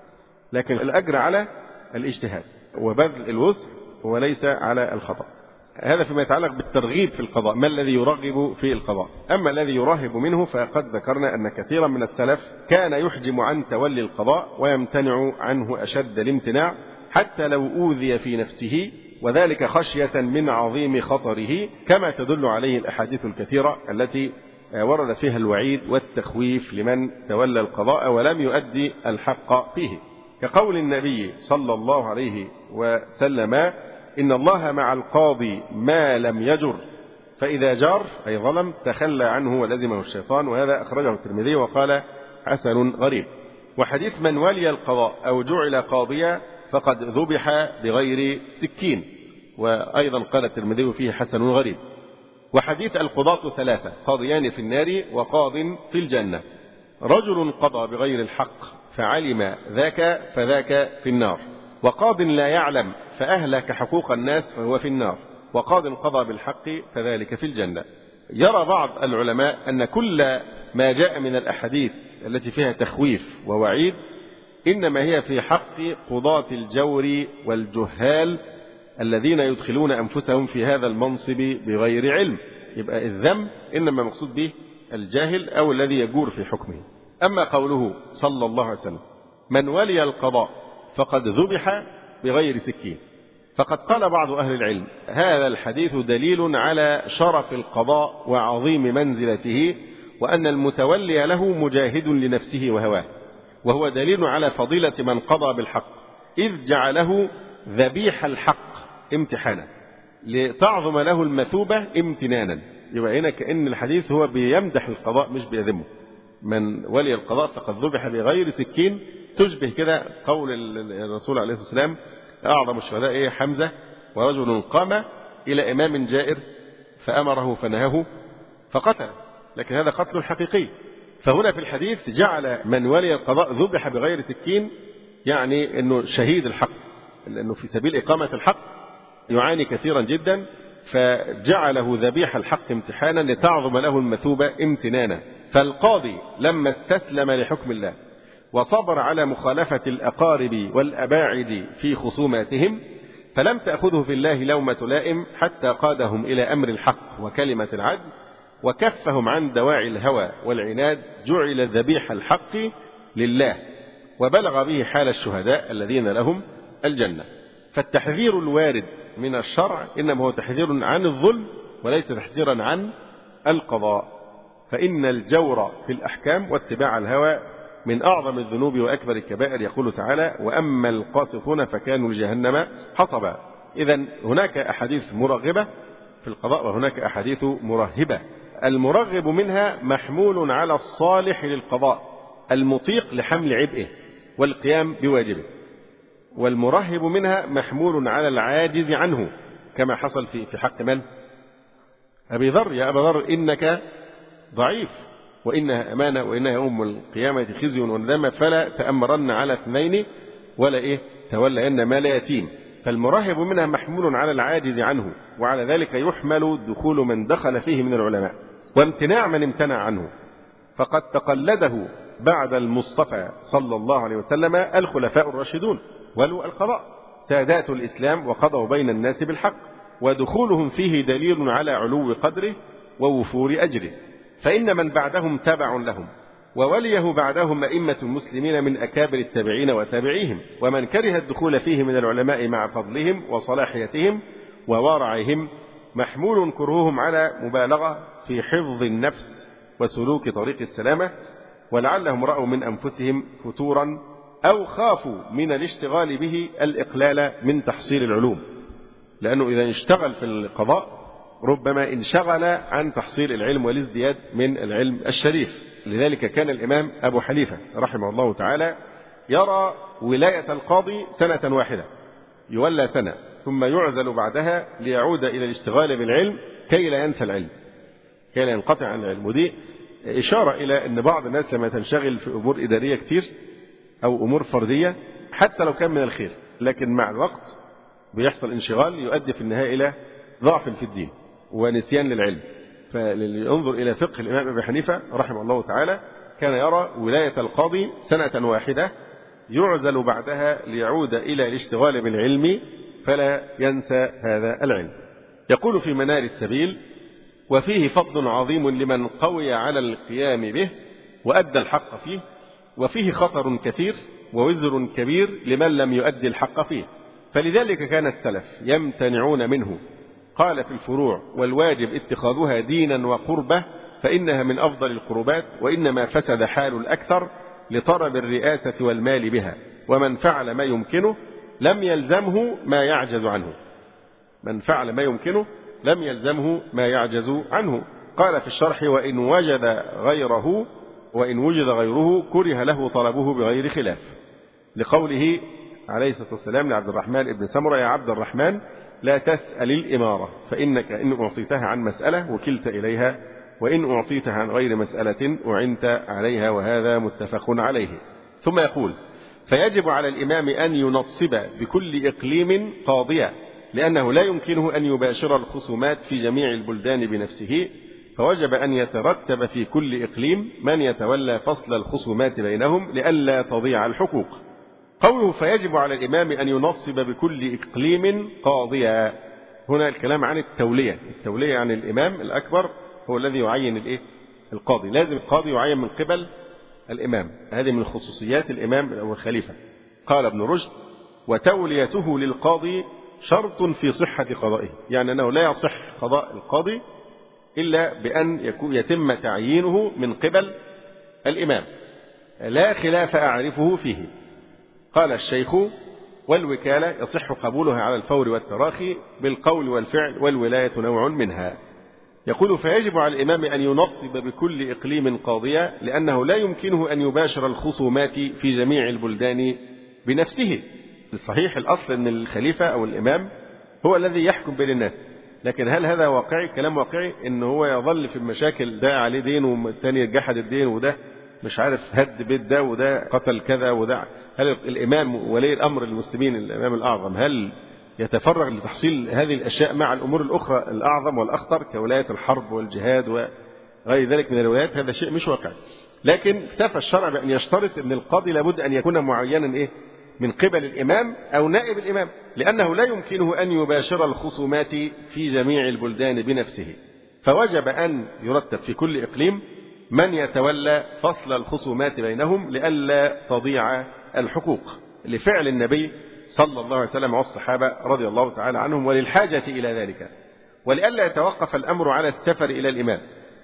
لكن الأجر على الاجتهاد وبذل الوسع وليس على الخطأ. هذا فيما يتعلق بالترغيب في القضاء، ما الذي يرغب في القضاء. أما الذي يرهب منه فقد ذكرنا أن كثيرا من السلف كان يحجم عن تولي القضاء ويمتنع عنه أشد الامتناع حتى لو أوذي في نفسه، وذلك خشية من عظيم خطره، كما تدل عليه الأحاديث الكثيرة التي ورد فيها الوعيد والتخويف لمن تولى القضاء ولم يؤدي الحق فيه، كقول النبي صلى الله عليه وسلم: إن الله مع القاضي ما لم يجر، فإذا جار أي ظلم تخلى عنه ولزمه الشيطان. وهذا أخرجه الترمذي وقال حسن غريب. وحديث من ولي القضاء أو جعل قاضيا فقد ذبح بغير سكين، وأيضا قال الترمذي فيه حسن غريب. وحديث القضاة ثلاثة: قاضيان في النار وقاض في الجنة، رجل قضى بغير الحق فعلم ذاك فذاك في النار، وقاض لا يعلم فأهلك حقوق الناس فهو في النار، وقاض قضى بالحق فذلك في الجنة. يرى بعض العلماء أن كل ما جاء من الأحاديث التي فيها تخويف ووعيد إنما هي في حق قضاة الجور والجهال الذين يدخلون أنفسهم في هذا المنصب بغير علم. يبقى الذم إنما مقصود به الجاهل أو الذي يجور في حكمه. أما قوله صلى الله عليه وسلم: من ولي القضاء فقد ذبح بغير سكين، فقد قال بعض أهل العلم: هذا الحديث دليل على شرف القضاء وعظيم منزلته، وأن المتولي له مجاهد لنفسه وهواه، وهو دليل على فضيلة من قضى بالحق، إذ جعله ذبيح الحق امتحانا لتعظم له المثوبة امتنانا. يبقى هنا كأن الحديث هو بيمدح القضاء مش بيذمه. من ولي القضاء فقد ذبح بغير سكين، تشبه كده قول الرسول عليه الصلاة والسلام: أعظم الشهداء إيه؟ حمزة، ورجل قام إلى إمام جائر فأمره فنهاه فقتل، لكن هذا قتل حقيقي. فهنا في الحديث جعل من ولي القضاء ذبح بغير سكين، يعني أنه شهيد الحق، لأنه في سبيل إقامة الحق يعاني كثيرا جدا، فجعله ذبيح الحق امتحانا لتعظم له المثوبة امتنانا. فالقاضي لما استسلم لحكم الله وصبر على مخالفة الأقارب والأباعد في خصوماتهم فلم تأخذه في الله لومة لائم حتى قادهم إلى أمر الحق وكلمة العدل وكفهم عن دواعي الهوى والعناد، جعل ذبيح الحق لله وبلغ به حال الشهداء الذين لهم الجنة. فالتحذير الوارد من الشرع إنما هو تحذير عن الظلم وليس تحذيرا عن القضاء، فإن الجور في الأحكام واتباع الهوى من أعظم الذنوب وأكبر الكبائر. يقول تعالى: وأما القاسطون فكانوا لجهنم حطبا. إذن هناك أحاديث مرغبة في القضاء وهناك أحاديث مرهبة. المرغب منها محمول على الصالح للقضاء المطيق لحمل عبئه والقيام بواجبه، والمرهب منها محمول على العاجز عنه كما حصل في في حق من؟ أبي ذر: يا أبا ذر إنك ضعيف وإنها أمانة وإنها يوم القيامة خزي وندامة فلا تأمرن على اثنين ولا إيه تولين مال يتيم. فالمرهب منها محمول على العاجز عنه، وعلى ذلك يحمل دخول من دخل فيه من العلماء وامتناع من امتنع عنه، فقد تقلده بعد المصطفى صلى الله عليه وسلم الخلفاء الراشدون ولو القضاء سادات الإسلام وقضوا بين الناس بالحق، ودخولهم فيه دليل على علو قدره ووفور أجره، فإن من بعدهم تبع لهم ووليه بعدهم أئمة المسلمين من أكابر التابعين وتابعيهم، ومن كره الدخول فيه من العلماء مع فضلهم وصلاحيتهم وورعهم محمول كرههم على مبالغة في حفظ النفس وسلوك طريق السلامة، ولعلهم رأوا من أنفسهم فتورا أو خافوا من الاشتغال به الإقلال من تحصيل العلوم، لأنه إذا اشتغل في القضاء ربما انشغل عن تحصيل العلم والازدياد من العلم الشريف. لذلك كان الإمام أبو حنيفة رحمه الله تعالى يرى ولاية القاضي سنة واحدة، يولى سنة ثم يعزل بعدها ليعود إلى الاشتغال بالعلم كي لا ينسى العلم، كي لا ينقطع عن العلم. ودي إشارة إلى أن بعض الناس لما تنشغل في أمور إدارية كتير أو أمور فردية حتى لو كان من الخير، لكن مع الوقت بيحصل انشغال يؤدي في النهاية إلى ضعف في الدين ونسيان للعلم. فلينظر إلى فقه الإمام أبي حنيفة رحمه الله تعالى، كان يرى ولاية القاضي سنة واحدة يعزل بعدها ليعود إلى الاشتغال بالعلم فلا ينسى هذا العلم. يقول في منار السبيل: وفيه فضل عظيم لمن قوي على القيام به وأدى الحق فيه، وفيه خطر كثير ووزر كبير لمن لم يؤدي الحق فيه، فلذلك كان السلف يمتنعون منه. قال في الفروع: والواجب اتخاذها دينا وقربة فإنها من أفضل القربات، وإنما فسد حال الأكثر لطرب الرئاسة والمال بها، ومن فعل ما يمكنه لم يلزمه ما يعجز عنه. من فعل ما يمكنه لم يلزمه ما يعجز عنه. قال في الشرح: وإن وجد غيره وإن وجد غيره كره له طلبه بغير خلاف، لقوله عليه الصلاة والسلام لعبد الرحمن بن سمرة: يا عبد الرحمن لا تسأل الإمارة فإنك إن أعطيتها عن مسألة وكلت إليها، وإن أعطيتها عن غير مسألة أعنت عليها، وهذا متفق عليه. ثم يقول: فيجب على الإمام أن ينصب بكل إقليم قاضيا، لأنه لا يمكنه أن يباشر الخصومات في جميع البلدان بنفسه، فوجب أن يترتب في كل إقليم من يتولى فصل الخصومات بينهم لئلا تضيع الحقوق. قوله فيجب على الإمام أن ينصب بكل إقليم قاضيا، هنا الكلام عن التولية. التولية عن الإمام الأكبر هو الذي يعين الإيه؟ القاضي. لازم القاضي يعين من قبل الإمام، هذه من خصوصيات الإمام أو الخليفة. قال ابن رشد: وتوليته للقاضي شرط في صحة قضائه، يعني أنه لا يصح قضاء القاضي إلا بأن يكون يتم تعيينه من قبل الإمام، لا خلاف أعرفه فيه. قال الشيخ: والوكالة يصح قبولها على الفور والتراخي بالقول والفعل، والولاية نوع منها. يقول: فيجب على الإمام أن ينصب بكل إقليم قاضيا، لأنه لا يمكنه أن يباشر الخصومات في جميع البلدان بنفسه. الصحيح الأصل أن الخليفة أو الإمام هو الذي يحكم بين الناس، لكن هل هذا واقعي؟ كلام واقعي أنه هو يظل في المشاكل، ده عليه دين والثاني جحد الدين، وده مش عارف هد بيت ده، وده قتل كذا، وده. هل الإمام ولي الأمر المسلمين الإمام الأعظم هل يتفرغ لتحصيل هذه الأشياء مع الأمور الأخرى الأعظم والأخطر كولاية الحرب والجهاد غير ذلك من الولايات، هذا شيء مش واقعي. لكن اكتفى الشرع بأن يشترط أن القاضي لابد أن يكون معينا إيه من قبل الإمام أو نائب الإمام، لأنه لا يمكنه أن يباشر الخصومات في جميع البلدان بنفسه، فوجب أن يرتب في كل إقليم من يتولى فصل الخصومات بينهم لئلا تضيع الحقوق، لفعل النبي صلى الله عليه وسلم والصحابة رضي الله تعالى عنهم وللحاجة إلى ذلك، ولئلا يتوقف الأمر على السفر إلى الإمام.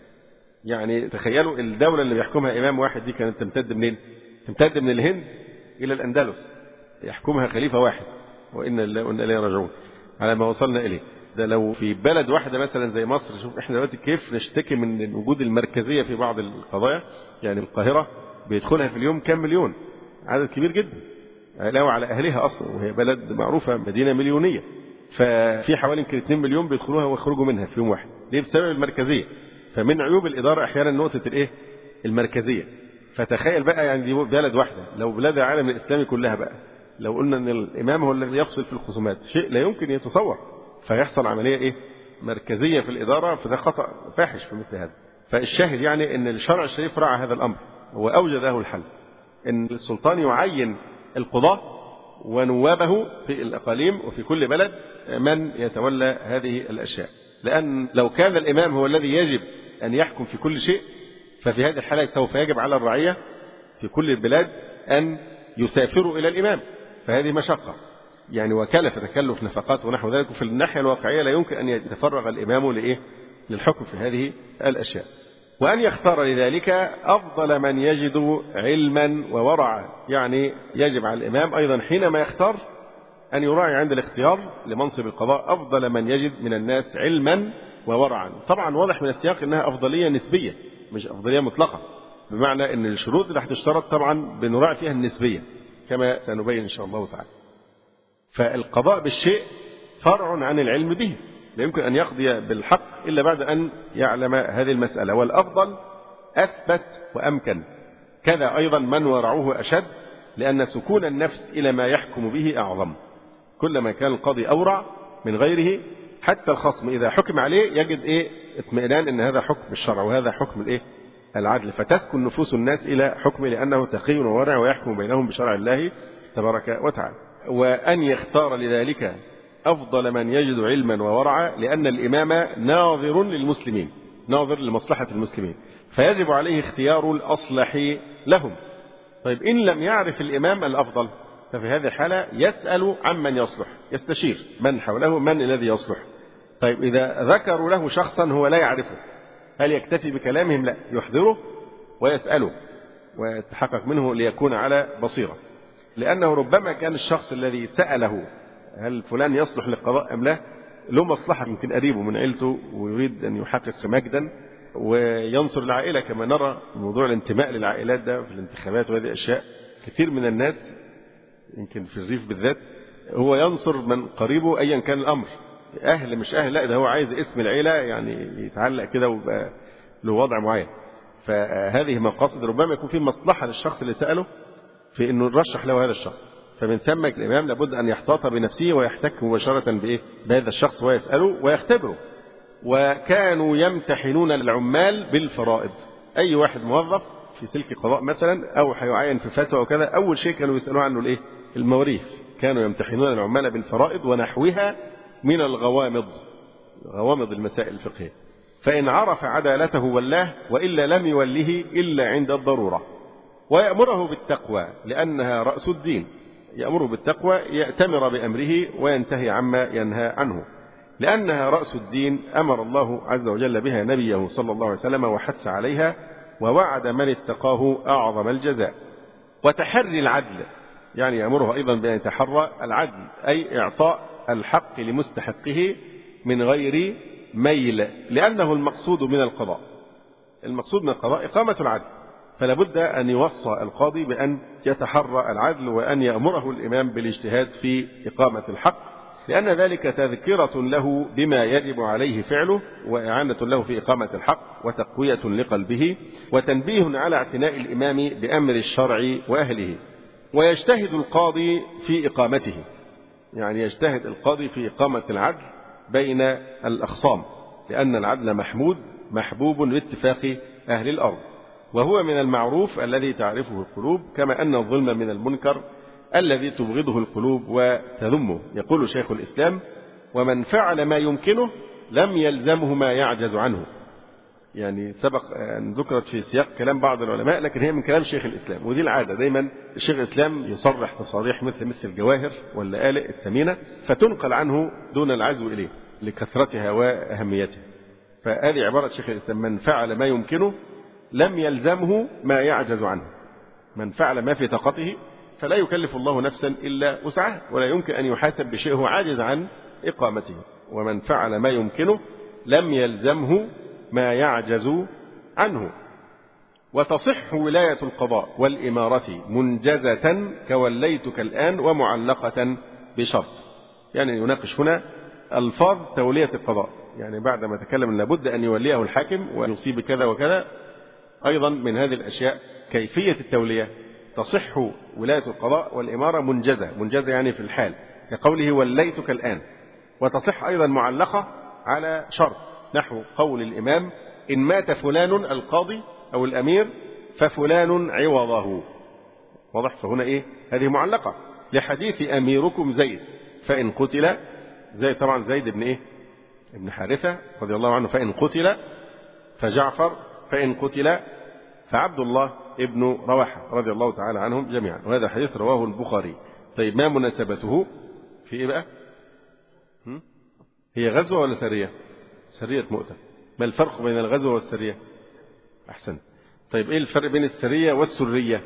يعني تخيلوا الدولة اللي بيحكمها إمام واحد دي كانت تمتد منين؟ تمتد من الهند إلى الأندلس، يحكمها خليفة واحد، وإنا لله وإنا إليه راجعون على ما وصلنا إليه. ده لو في بلد واحدة مثلا زي مصر، شوف إحنا دلوقتي كيف نشتكي من وجود المركزية في بعض القضايا. يعني القاهرة بيدخلها في اليوم كم مليون، عدد كبير جدا علاوة على أهلها أصلا، وهي بلد معروفة مدينة مليونية، ففي حوالي يمكن اتنين مليون بيدخلوها ويخرجوا منها في يوم واحد. ليه؟ بسبب المركزية. فمن عيوب الإدارة أحيانا نقطة الإيه؟ المركزية. فتخيل بقى يعني دي بلد واحدة، لو بلاد العالم الإسلامي كلها بقى لو قلنا أن الإمام هو الذي يفصل في الخصومات، شيء لا يمكن يتصور، فيحصل عملية إيه؟ مركزية في الإدارة، فده خطأ فاحش في مثل هذا. فالشاهد يعني أن الشرع الشريف رعى هذا الأمر وأوجد له الحل، أن السلطان يعين القضاة ونوابه في الأقاليم وفي كل بلد من يتولى هذه الأشياء، لأن لو كان الإمام هو الذي يجب أن يحكم في كل شيء، ففي هذه الحالة سوف يجب على الرعية في كل البلاد أن يسافروا إلى الإمام، فهذه مشقة يعني وكلف تكلف نفقات ونحو ذلك. في الناحية الواقعية لا يمكن أن يتفرغ الإمام لإيه؟ للحكم في هذه الأشياء. وأن يختار لذلك أفضل من يجد علما وورعا، يعني يجب على الإمام أيضا حينما يختار أن يراعي عند الاختيار لمنصب القضاء أفضل من يجد من الناس علما وورعا. طبعا واضح من السياق أنها أفضلية نسبية مش أفضلية مطلقة، بمعنى أن الشروط اللي هتشترط طبعا بنراعي فيها النسبية كما سنبين إن شاء الله تعالى. فالقضاء بالشيء فرع عن العلم به، لا يمكن أن يقضي بالحق إلا بعد أن يعلم هذه المسألة، والأفضل أثبت وأمكن. كذا أيضا من ورعوه أشد، لأن سكون النفس إلى ما يحكم به أعظم. كلما كان القاضي أورع من غيره حتى الخصم إذا حكم عليه يجد إيه؟ اطمئنان أن هذا حكم الشرع وهذا حكم الإيه؟ العدل، فتسكن نفوس الناس إلى حكمه لأنه تقي وورع ويحكم بينهم بشرع الله تبارك وتعالى. وأن يختار لذلك أفضل من يجد علما وورعا، لأن الإمام ناظر للمسلمين، ناظر لمصلحة المسلمين، فيجب عليه اختيار الأصلح لهم. طيب إن لم يعرف الإمام الأفضل، ففي هذه الحالة يسأل عمن يصلح، يستشير من حوله من الذي يصلح. طيب إذا ذكروا له شخصا هو لا يعرفه، هل يكتفي بكلامهم؟ لا، يحضره ويسأله ويتحقق منه ليكون على بصيرة، لأنه ربما كان الشخص الذي سأله هل فلان يصلح للقضاء أم لا له مصلحة، يمكن قريبه من عيلته ويريد أن يحقق مجدا وينصر العائلة، كما نرى موضوع الانتماء للعائلات ده في الانتخابات وهذه أشياء. كثير من الناس يمكن في الريف بالذات هو ينصر من قريبه أيا كان الأمر، أهل مش أهل، لا ده هو عايز اسم العيلة يعني يتعلق كده ويبقى له وضع معين. فهذه مقاصد ربما يكون في مصلحة للشخص اللي سأله في أنه يرشح له هذا الشخص، فمن ثم الإمام لابد أن يحتاط بنفسه ويحتك مباشرة بإيه؟ بهذا الشخص ويسأله ويختبره. وكانوا يمتحنون العمال بالفرائض، أي واحد موظف في سلك قضاء مثلا أو هيعين في فتوى وكذا، أول شيء كانوا يسألوا عنه الإيه؟ المواريث. كانوا يمتحنون العمال بالفرائض ونحوها من الغوامض، غوامض المسائل الفقهية، فإن عرف عدالته ولاه، وإلا لم يوله إلا عند الضرورة. ويأمره بالتقوى لأنها رأس الدين، يأمره بالتقوى يأتمر بأمره وينتهي عما ينهى عنه، لأنها رأس الدين أمر الله عز وجل بها نبيه صلى الله عليه وسلم وحث عليها، ووعد من اتقاه أعظم الجزاء. وتحري العدل، يعني يأمره أيضا بأن يتحرى العدل، أي إعطاء الحق لمستحقه من غير ميل، لأنه المقصود من القضاء، المقصود من القضاء إقامة العدل، فلا بد أن يوصى القاضي بأن يتحرى العدل وأن يأمره الإمام بالاجتهاد في إقامة الحق، لأن ذلك تذكرة له بما يجب عليه فعله، وإعانة له في إقامة الحق، وتقوية لقلبه، وتنبيه على اعتناء الإمام بأمر الشرع وأهله. ويجتهد القاضي في إقامته، يعني يجتهد القاضي في إقامة العدل بين الأخصام، لأن العدل محمود محبوب باتفاق أهل الأرض، وهو من المعروف الذي تعرفه القلوب، كما أن الظلم من المنكر الذي تبغضه القلوب وتذمه. يقول شيخ الإسلام: ومن فعل ما يمكنه لم يلزمه ما يعجز عنه. يعني سبق أن ذكرت في سياق كلام بعض العلماء، لكن هي من كلام شيخ الإسلام، ودي العادة دايما الشيخ الإسلام يصرح تصاريح مثل مثل الجواهر واللآلئ الثمينة فتنقل عنه دون العزو إليه لكثرتها وأهميتها. فهذه عبارة شيخ الإسلام: من فعل ما يمكنه لم يلزمه ما يعجز عنه. من فعل ما في طاقته فلا يكلف الله نفسا إلا وسعها، ولا يمكن أن يحاسب بشيء هو عاجز عن إقامته. ومن فعل ما يمكنه لم يلزمه ما يعجز عنه. وتصح ولاية القضاء والإمارة منجزة كوليتك الآن ومعلقة بشرط. يعني يناقش هنا ألفاظ تولية القضاء، يعني بعد ما تكلم لابد أن يوليه الحاكم ويصيب كذا وكذا، أيضا من هذه الأشياء كيفية التولية. تصح ولاية القضاء والإمارة منجزة، منجزة يعني في الحال، كقوله وليتك الآن. وتصح أيضا معلقة على شرط، نحو قول الإمام: إن مات فلان القاضي أو الأمير ففلان عوضه. واضح؟ فهنا إيه؟ هذه معلقة لحديث أميركم زيد، فإن قتل زيد، طبعا زيد ابن إيه؟ ابن حارثة رضي الله عنه، فإن قتل فجعفر، فإن قتل فعبد الله ابن رواحة رضي الله تعالى عنهم جميعا. وهذا الحديث رواه البخاري. طيب ما مناسبته في إيه بقى؟ هي غزوة ولا سرية؟ سرية مؤتة. ما الفرق بين الغزوة والسرية؟ أحسن. طيب إيه الفرق بين السرية والسرية؟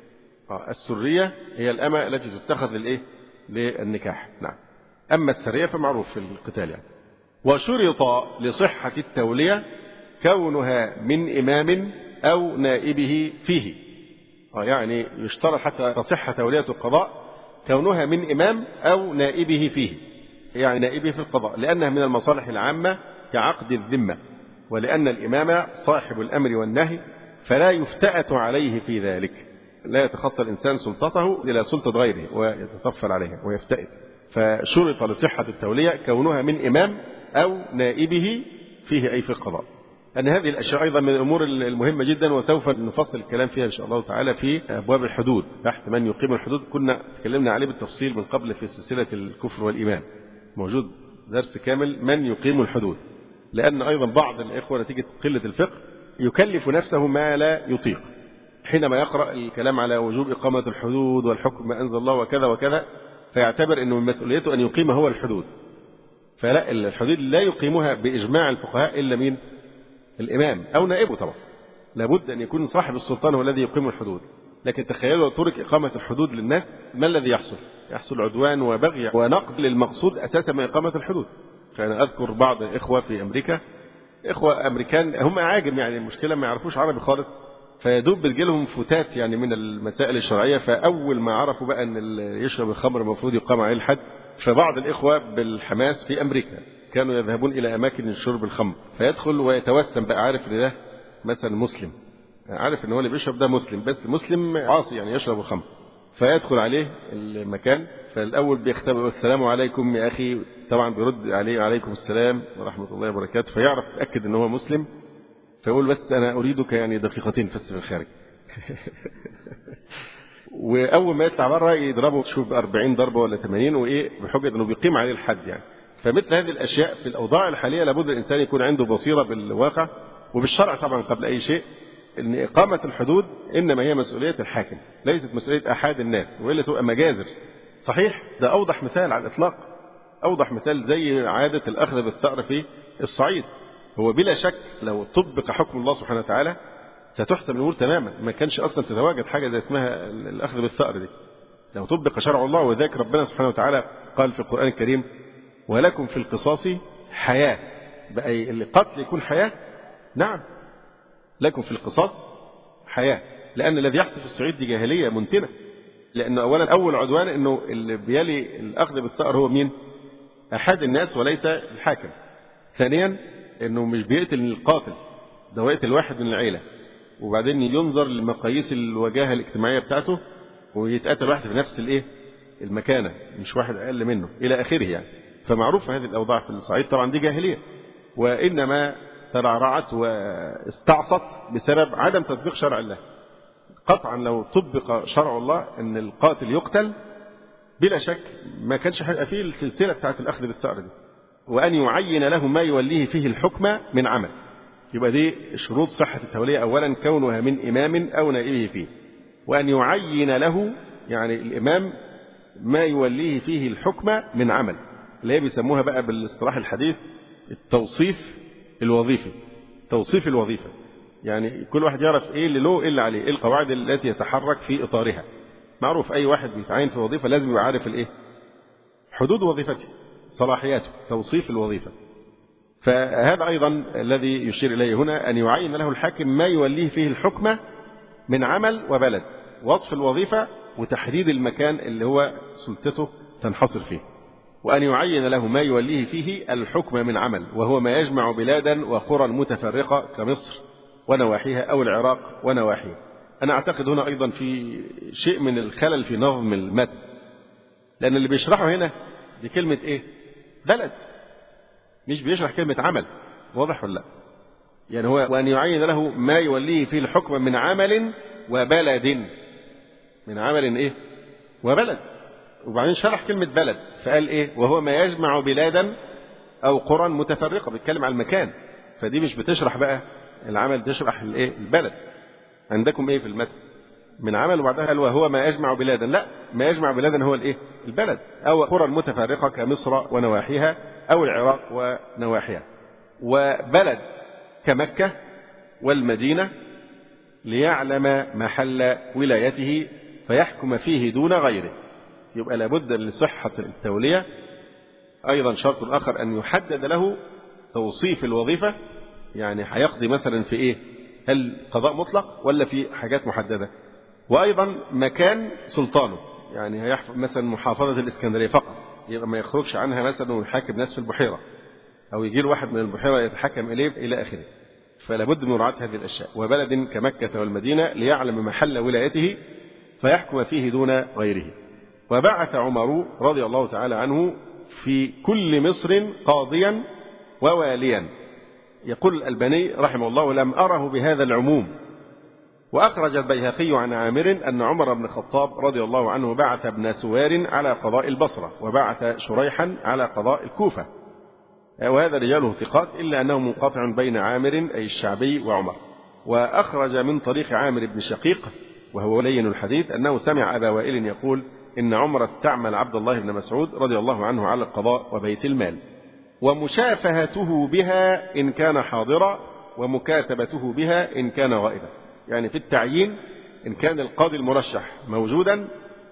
آه السرية هي الأمة التي تتخذ للإيه؟ للنكاح. نعم. أما السرية فمعروف في القتال يعني. وشرط لصحة التولية كونها من إمام أو نائبه فيه. آه يعني يشترط حتى تصح تولية القضاء كونها من إمام أو نائبه فيه، يعني نائبه في القضاء، لأنها من المصالح العامة كعقد الذمة، ولأن الإمام صاحب الأمر والنهي فلا يفتأت عليه في ذلك. لا يتخطى الإنسان سلطته إلى سلطة غيره ويتطفل عليها ويفتأت. فشرط لصحة التولية كونها من إمام أو نائبه فيه، أي في القضاء. أن هذه الأشياء أيضا من الأمور المهمة جدا، وسوف نفصل الكلام فيها إن شاء الله تعالى في أبواب الحدود، تحت من يقيم الحدود. كنا تكلمنا عليه بالتفصيل من قبل في سلسلة الكفر والإيمان، موجود درس كامل من يقيم الحدود. لأن أيضا بعض الإخوة نتيجة قلة الفقه يكلف نفسه ما لا يطيق، حينما يقرأ الكلام على وجوب إقامة الحدود والحكم ما أنزل الله وكذا وكذا، فيعتبر أنه من مسؤوليته أن يقيم هو الحدود. فلا، الحدود لا يقيمها بإجماع الفقهاء إلا مين؟ الإمام أو نائبه. طبعا لابد أن يكون صاحب السلطان هو الذي يقيم الحدود. لكن تخيلوا طرق إقامة الحدود للناس، ما الذي يحصل؟ يحصل عدوان وبغي ونقد للمقصود أساسا من إقامة الحدود. فأنا أذكر بعض الإخوة في أمريكا، إخوة أمريكان هم عاجم، يعني المشكلة ما يعرفوش عربي خالص، فيدوب بتجيلهم فتات يعني من المسائل الشرعية. فأول ما عرفوا بقى أن اللي يشرب الخمر المفروض يقام عليه الحد، فبعض الإخوة بالحماس في أمريكا كانوا يذهبون إلى أماكن شرب الخمر، فيدخل ويتوسم بقى، عارف إن ده مثلا مسلم، عارف إن هو اللي بيشرب ده مسلم، بس مسلم عاصي يعني يشرب الخمر، فيدخل عليه المكان. فالأول بيختبر السلام عليكم يا أخي، طبعا بيرد عليه عليكم السلام ورحمة الله وبركاته، فيعرف يتأكد إن هو مسلم، فيقول بس أنا أريدك يعني دقيقتين بس في الخارج. وأول ما يطلع بره يضربه شوف أربعين ضربة ولا ثمانين، وإيه بحجة إنه بيقيم عليه الحد يعني. فمثل هذه الأشياء في الأوضاع الحالية لابد الإنسان يكون عنده بصيرة بالواقع وبالشرع طبعا قبل أي شيء، إن إقامة الحدود إنما هي مسؤولية الحاكم، ليست مسؤولية أحد الناس، وإلا تبقى مجازر. صحيح، ده أوضح مثال على الإطلاق، أوضح مثال زي عادة الأخذ بالثأر في الصعيد. هو بلا شك لو طبق حكم الله سبحانه وتعالى ستحسم الأمور تماما، ما كانش أصلا تتواجد حاجة زي اسمها الأخذ بالثأر دي لو طبق شرع الله. وذلك ربنا سبحانه وتعالى قال في القرآن الكريم: ولكم في القصاص حياة. بقى القتل يكون حياة؟ نعم، لكم في القصاص حياة، لأن الذي يحصل في الصعيد دي جاهلية منتنة. لأنه أولا أول عدوان أنه اللي بيلي الأخذ بالثأر هو مين؟ أحد الناس وليس الحاكم. ثانيا أنه مش بيقتل القاتل، ده يقتل واحد من العيلة، وبعدين ينظر لمقاييس الوجاهة الاجتماعية بتاعته ويتقتل واحد في نفس الايه المكانة، مش واحد أقل منه إلى آخره يعني. فمعروف هذه الأوضاع في الصعيد طبعا دي جاهلية. وإنما ترعرعت واستعصت بسبب عدم تطبيق شرع الله. قطعا لو طبق شرع الله أن القاتل يقتل بلا شك ما كانش هيبقى فيه السلسلة بتاعت الأخذ بالثأر دي. وأن يعين له ما يوليه فيه الحكم من عمل، يبقى دي شروط صحة التولية. أولا كونها من إمام أو نائبه فيه، وأن يعين له يعني الإمام ما يوليه فيه الحكم من عمل، اللي هي بيسموها بقى بالاصطلاح الحديث التوصيف الوظيفي. توصيف الوظيفة يعني كل واحد يعرف إيه اللي له إيه اللي عليه، إيه القواعد التي يتحرك في إطارها. معروف أي واحد بيتعين في وظيفة لازم يبقى عارف الإيه حدود وظيفته، صلاحياته، توصيف الوظيفة. فهذا أيضا الذي يشير إليه هنا، أن يعين له الحاكم ما يوليه فيه الحكم من عمل وبلد، وصف الوظيفة وتحديد المكان اللي هو سلطته تنحصر فيه. وأن يعين له ما يوليه فيه الحكم من عمل، وهو ما يجمع بلادا وقرى متفرقة كمصر ونواحيها أو العراق ونواحيها. أنا أعتقد هنا أيضا في شيء من الخلل في نظم المتن، لأن اللي بيشرحه هنا بكلمة إيه؟ بلد، مش بيشرح كلمة عمل. واضح ولا لا؟ يعني هو وأن يعين له ما يوليه فيه الحكم من عمل وبلد. من عمل إيه؟ وبلد. وبعدين شرح كلمة بلد فقال إيه؟ وهو ما يجمع بلادا أو قرى متفرقة، بيتكلم على المكان. فدي مش بتشرح بقى العمل، تشرح الإيه؟ البلد. عندكم إيه في المتن؟ من عمل وبعدها قال وهو ما يجمع بلادا. لا، ما يجمع بلادا هو الإيه؟ البلد، أو قرى متفرقة كمصر ونواحيها أو العراق ونواحيها. وبلد كمكة والمدينة ليعلم محل ولايته فيحكم فيه دون غيره. يبقى لابد لصحة التولية أيضا شرط آخر، أن يحدد له توصيف الوظيفة. يعني هيقضي مثلا في إيه؟ هل قضاء مطلق ولا في حاجات محددة؟ وأيضا مكان سلطانه، يعني هيحفظ مثلا محافظة الإسكندرية فقط، يبقى ما يخرجش عنها مثلا ويحاكم ناس في البحيرة، أو يجي له واحد من البحيرة يتحكم إليه إلى آخره. فلابد من مراعاة هذه الأشياء. وبلد كمكة والمدينة ليعلم محل ولايته فيحكم فيه دون غيره. وبعث عمر رضي الله تعالى عنه في كل مصر قاضيا وواليا. يقول الألباني رحمه الله لم أره بهذا العموم. وأخرج البيهقي عن عامر أن عمر بن الخطاب رضي الله عنه بعث ابن سوار على قضاء البصرة، وبعث شريحا على قضاء الكوفة، وهذا رجاله ثقات، إلا أنه منقطع بين عامر أي الشعبي وعمر. وأخرج من طريق عامر بن شقيق وهو لين الحديث أنه سمع أبا وائل يقول إن عمر استعمل عبد الله بن مسعود رضي الله عنه على القضاء وبيت المال، ومشافهته بها إن كان حاضرا، ومكاتبته بها إن كان غائبا. يعني في التعيين إن كان القاضي المرشح موجودا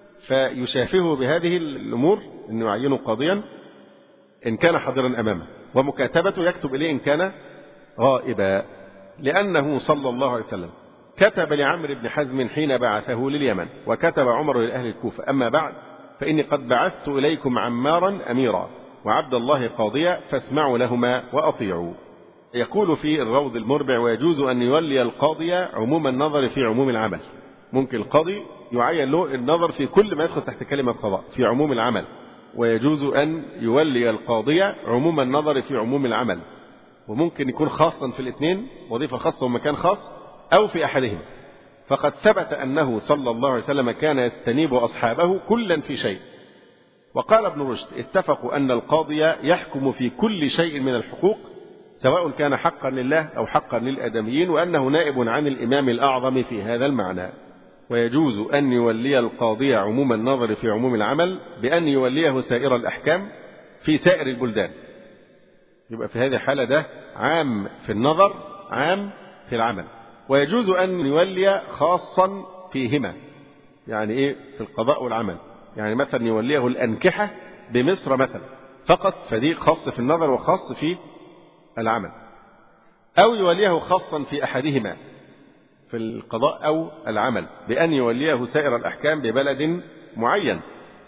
فيشافهه بهذه الأمور، أنه يعينه قاضيا إن كان حاضرا أمامه، ومكاتبته يكتب إليه إن كان غائبا. لأنه صلى الله عليه وسلم كتب لعمرو بن حزم حين بعثه لليمن، وكتب عمر لأهل الكوفة: أما بعد فإني قد بعثت إليكم عمارا أميرا وعبد الله قاضيا فاسمعوا لهما وأطيعوا. يقول في الروض المربع: ويجوز أن يولي القاضي عموم النظر في عموم العمل. ممكن القاضي يعين له النظر في كل ما يدخل تحت كلمة قضاء في عموم العمل، ويجوز أن يولي القاضي عموم النظر في عموم العمل، وممكن يكون خاصا في الاثنين، وظيفة خاصة ومكان خاص، أو في أحدهم. فقد ثبت أنه صلى الله عليه وسلم كان يستنيب أصحابه كلا في شيء. وقال ابن رشد: اتفقوا أن القاضي يحكم في كل شيء من الحقوق سواء كان حقا لله أو حقا للآدميين، وأنه نائب عن الإمام الأعظم في هذا المعنى. ويجوز أن يولي القاضي عموم النظر في عموم العمل بأن يوليه سائر الأحكام في سائر البلدان. يبقى في هذه الحالة ده عام في النظر، عام في العمل. ويجوز أن يولي خاصا فيهما، يعني إيه؟ في القضاء والعمل. يعني مثلا يوليه الأنكحة بمصر مثلا فقط، فدي خاص في النظر وخاص في العمل. أو يوليه خاصا في أحدهما في القضاء أو العمل بأن يوليه سائر الأحكام ببلد معين،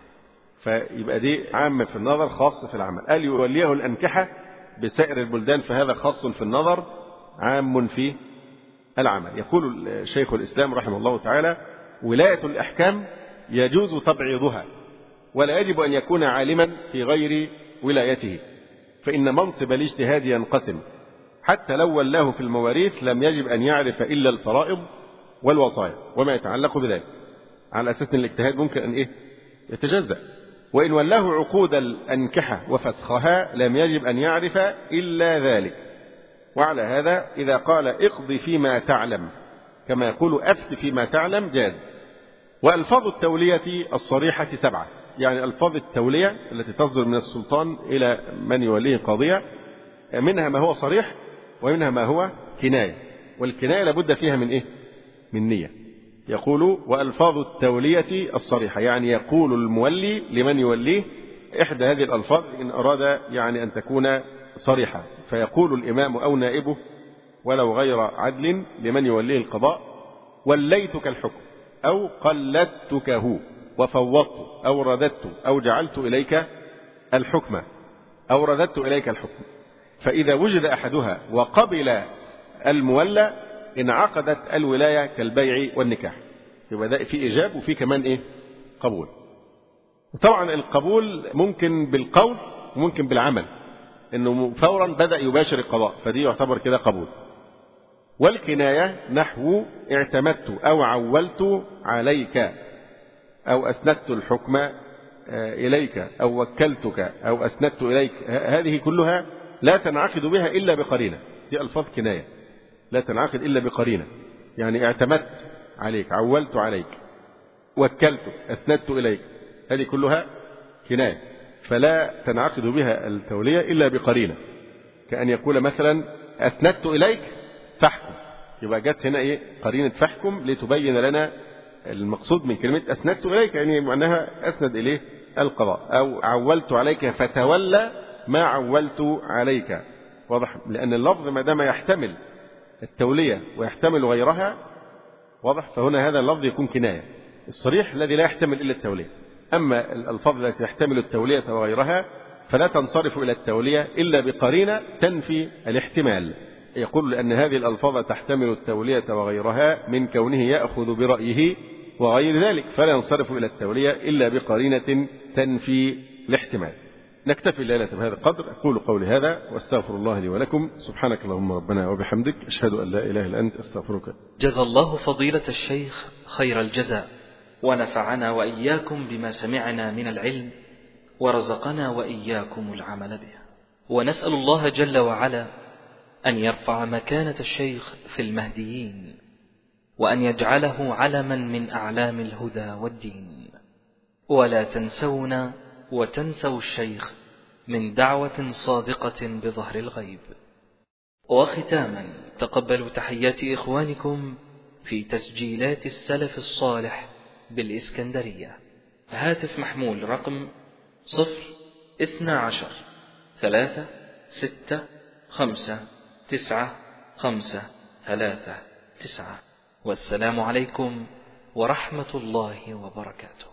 فيبقى دي عام في النظر خاص في العمل. قال يوليه الأنكحة بسائر البلدان فهذا خاص في النظر عام في العمل. يقول شيخ الإسلام رحمه الله تعالى: ولاية الأحكام يجوز تبعيضها، ولا يجب أن يكون عالما في غير ولايته، فإن منصب الاجتهاد ينقسم حتى لو ولاه في المواريث لم يجب أن يعرف إلا الفرائض والوصايا وما يتعلق بذلك، على أساس أن الاجتهاد ممكن أن إيه يتجزأ. وإن ولاه عقود الأنكحة وفسخها لم يجب أن يعرف إلا ذلك. وعلى هذا إذا قال اقضي فيما تعلم كما يقول أفت فيما تعلم جاز. وألفاظ التولية الصريحة سبعة، يعني ألفاظ التولية التي تصدر من السلطان إلى من يوليه قاضية، منها ما هو صريح ومنها ما هو كناية، والكناية لابد فيها من إيه؟ من نية. يقول وألفاظ التولية الصريحة، يعني يقول المولي لمن يوليه إحدى هذه الألفاظ إن أراد يعني أن تكون صريحة، فيقول الإمام أو نائبه ولو غير عدل لمن يوليه القضاء وليتك الحكم أو قلدتكه وفوضت أو رددت أو جعلت إليك الحكم أو رددت إليك الحكم. فإذا وجد أحدها وقبل المولى انعقدت الولاية كالبيع والنكاح، يبقى ده في إيجاب وفي كمان إيه؟ قبول. طبعا القبول ممكن بالقول وممكن بالعمل، إنه فورا بدأ يباشر القضاء، فدي يعتبر كده قبول. والكناية نحو اعتمدت أو عولت عليك أو أسندت الحكم إليك أو وكلتك أو أسندت إليك، هذه كلها لا تنعقد بها إلا بقرينة. دي ألفاظ كناية لا تنعقد إلا بقرينة، يعني اعتمدت عليك، عولت عليك، وكلتك، أسندت إليك، هذه كلها كناية، فلا تنعقد بها التولية إلا بقرينة. كأن يقول مثلا أسندت إليك فاحكم، يبقى جت هنا إيه؟ قرينة فاحكم لتبين لنا المقصود من كلمة أسندت إليك، يعني معناها أسند إليه القضاء. أو عولت عليك فتولى ما عولت عليك، واضح؟ لأن اللفظ ما دام يحتمل التولية ويحتمل غيرها، واضح؟ فهنا هذا اللفظ يكون كناية الصريح الذي لا يحتمل إلا التولية. أما الألفاظ التي تحتمل التولية وغيرها فلا تنصرف إلى التولية إلا بقرينة تنفي الاحتمال. يقول لأن هذه الألفاظ تحتمل التولية وغيرها من كونه يأخذ برأيه وغير ذلك، فلا ينصرف إلى التولية إلا بقرينة تنفي الاحتمال. نكتفي الليلة بهذا القدر. أقول قولي هذا واستغفر الله لي ولكم. سبحانك اللهم ربنا وبحمدك، أشهد أن لا إله إلا أنت، أستغفرك. جزا الله فضيلة الشيخ خير الجزاء، ونفعنا وإياكم بما سمعنا من العلم، ورزقنا وإياكم العمل به. ونسأل الله جل وعلا أن يرفع مكانة الشيخ في المهديين، وأن يجعله علما من أعلام الهدى والدين. ولا تنسونا وتنسوا الشيخ من دعوة صادقة بظهر الغيب. وختاما تقبلوا تحيات إخوانكم في تسجيلات السلف الصالح بالإسكندرية. هاتف محمول رقم صفر اثنى عشر ثلاثة ستة خمسة تسعة خمسة ثلاثة تسعة. والسلام عليكم ورحمة الله وبركاته.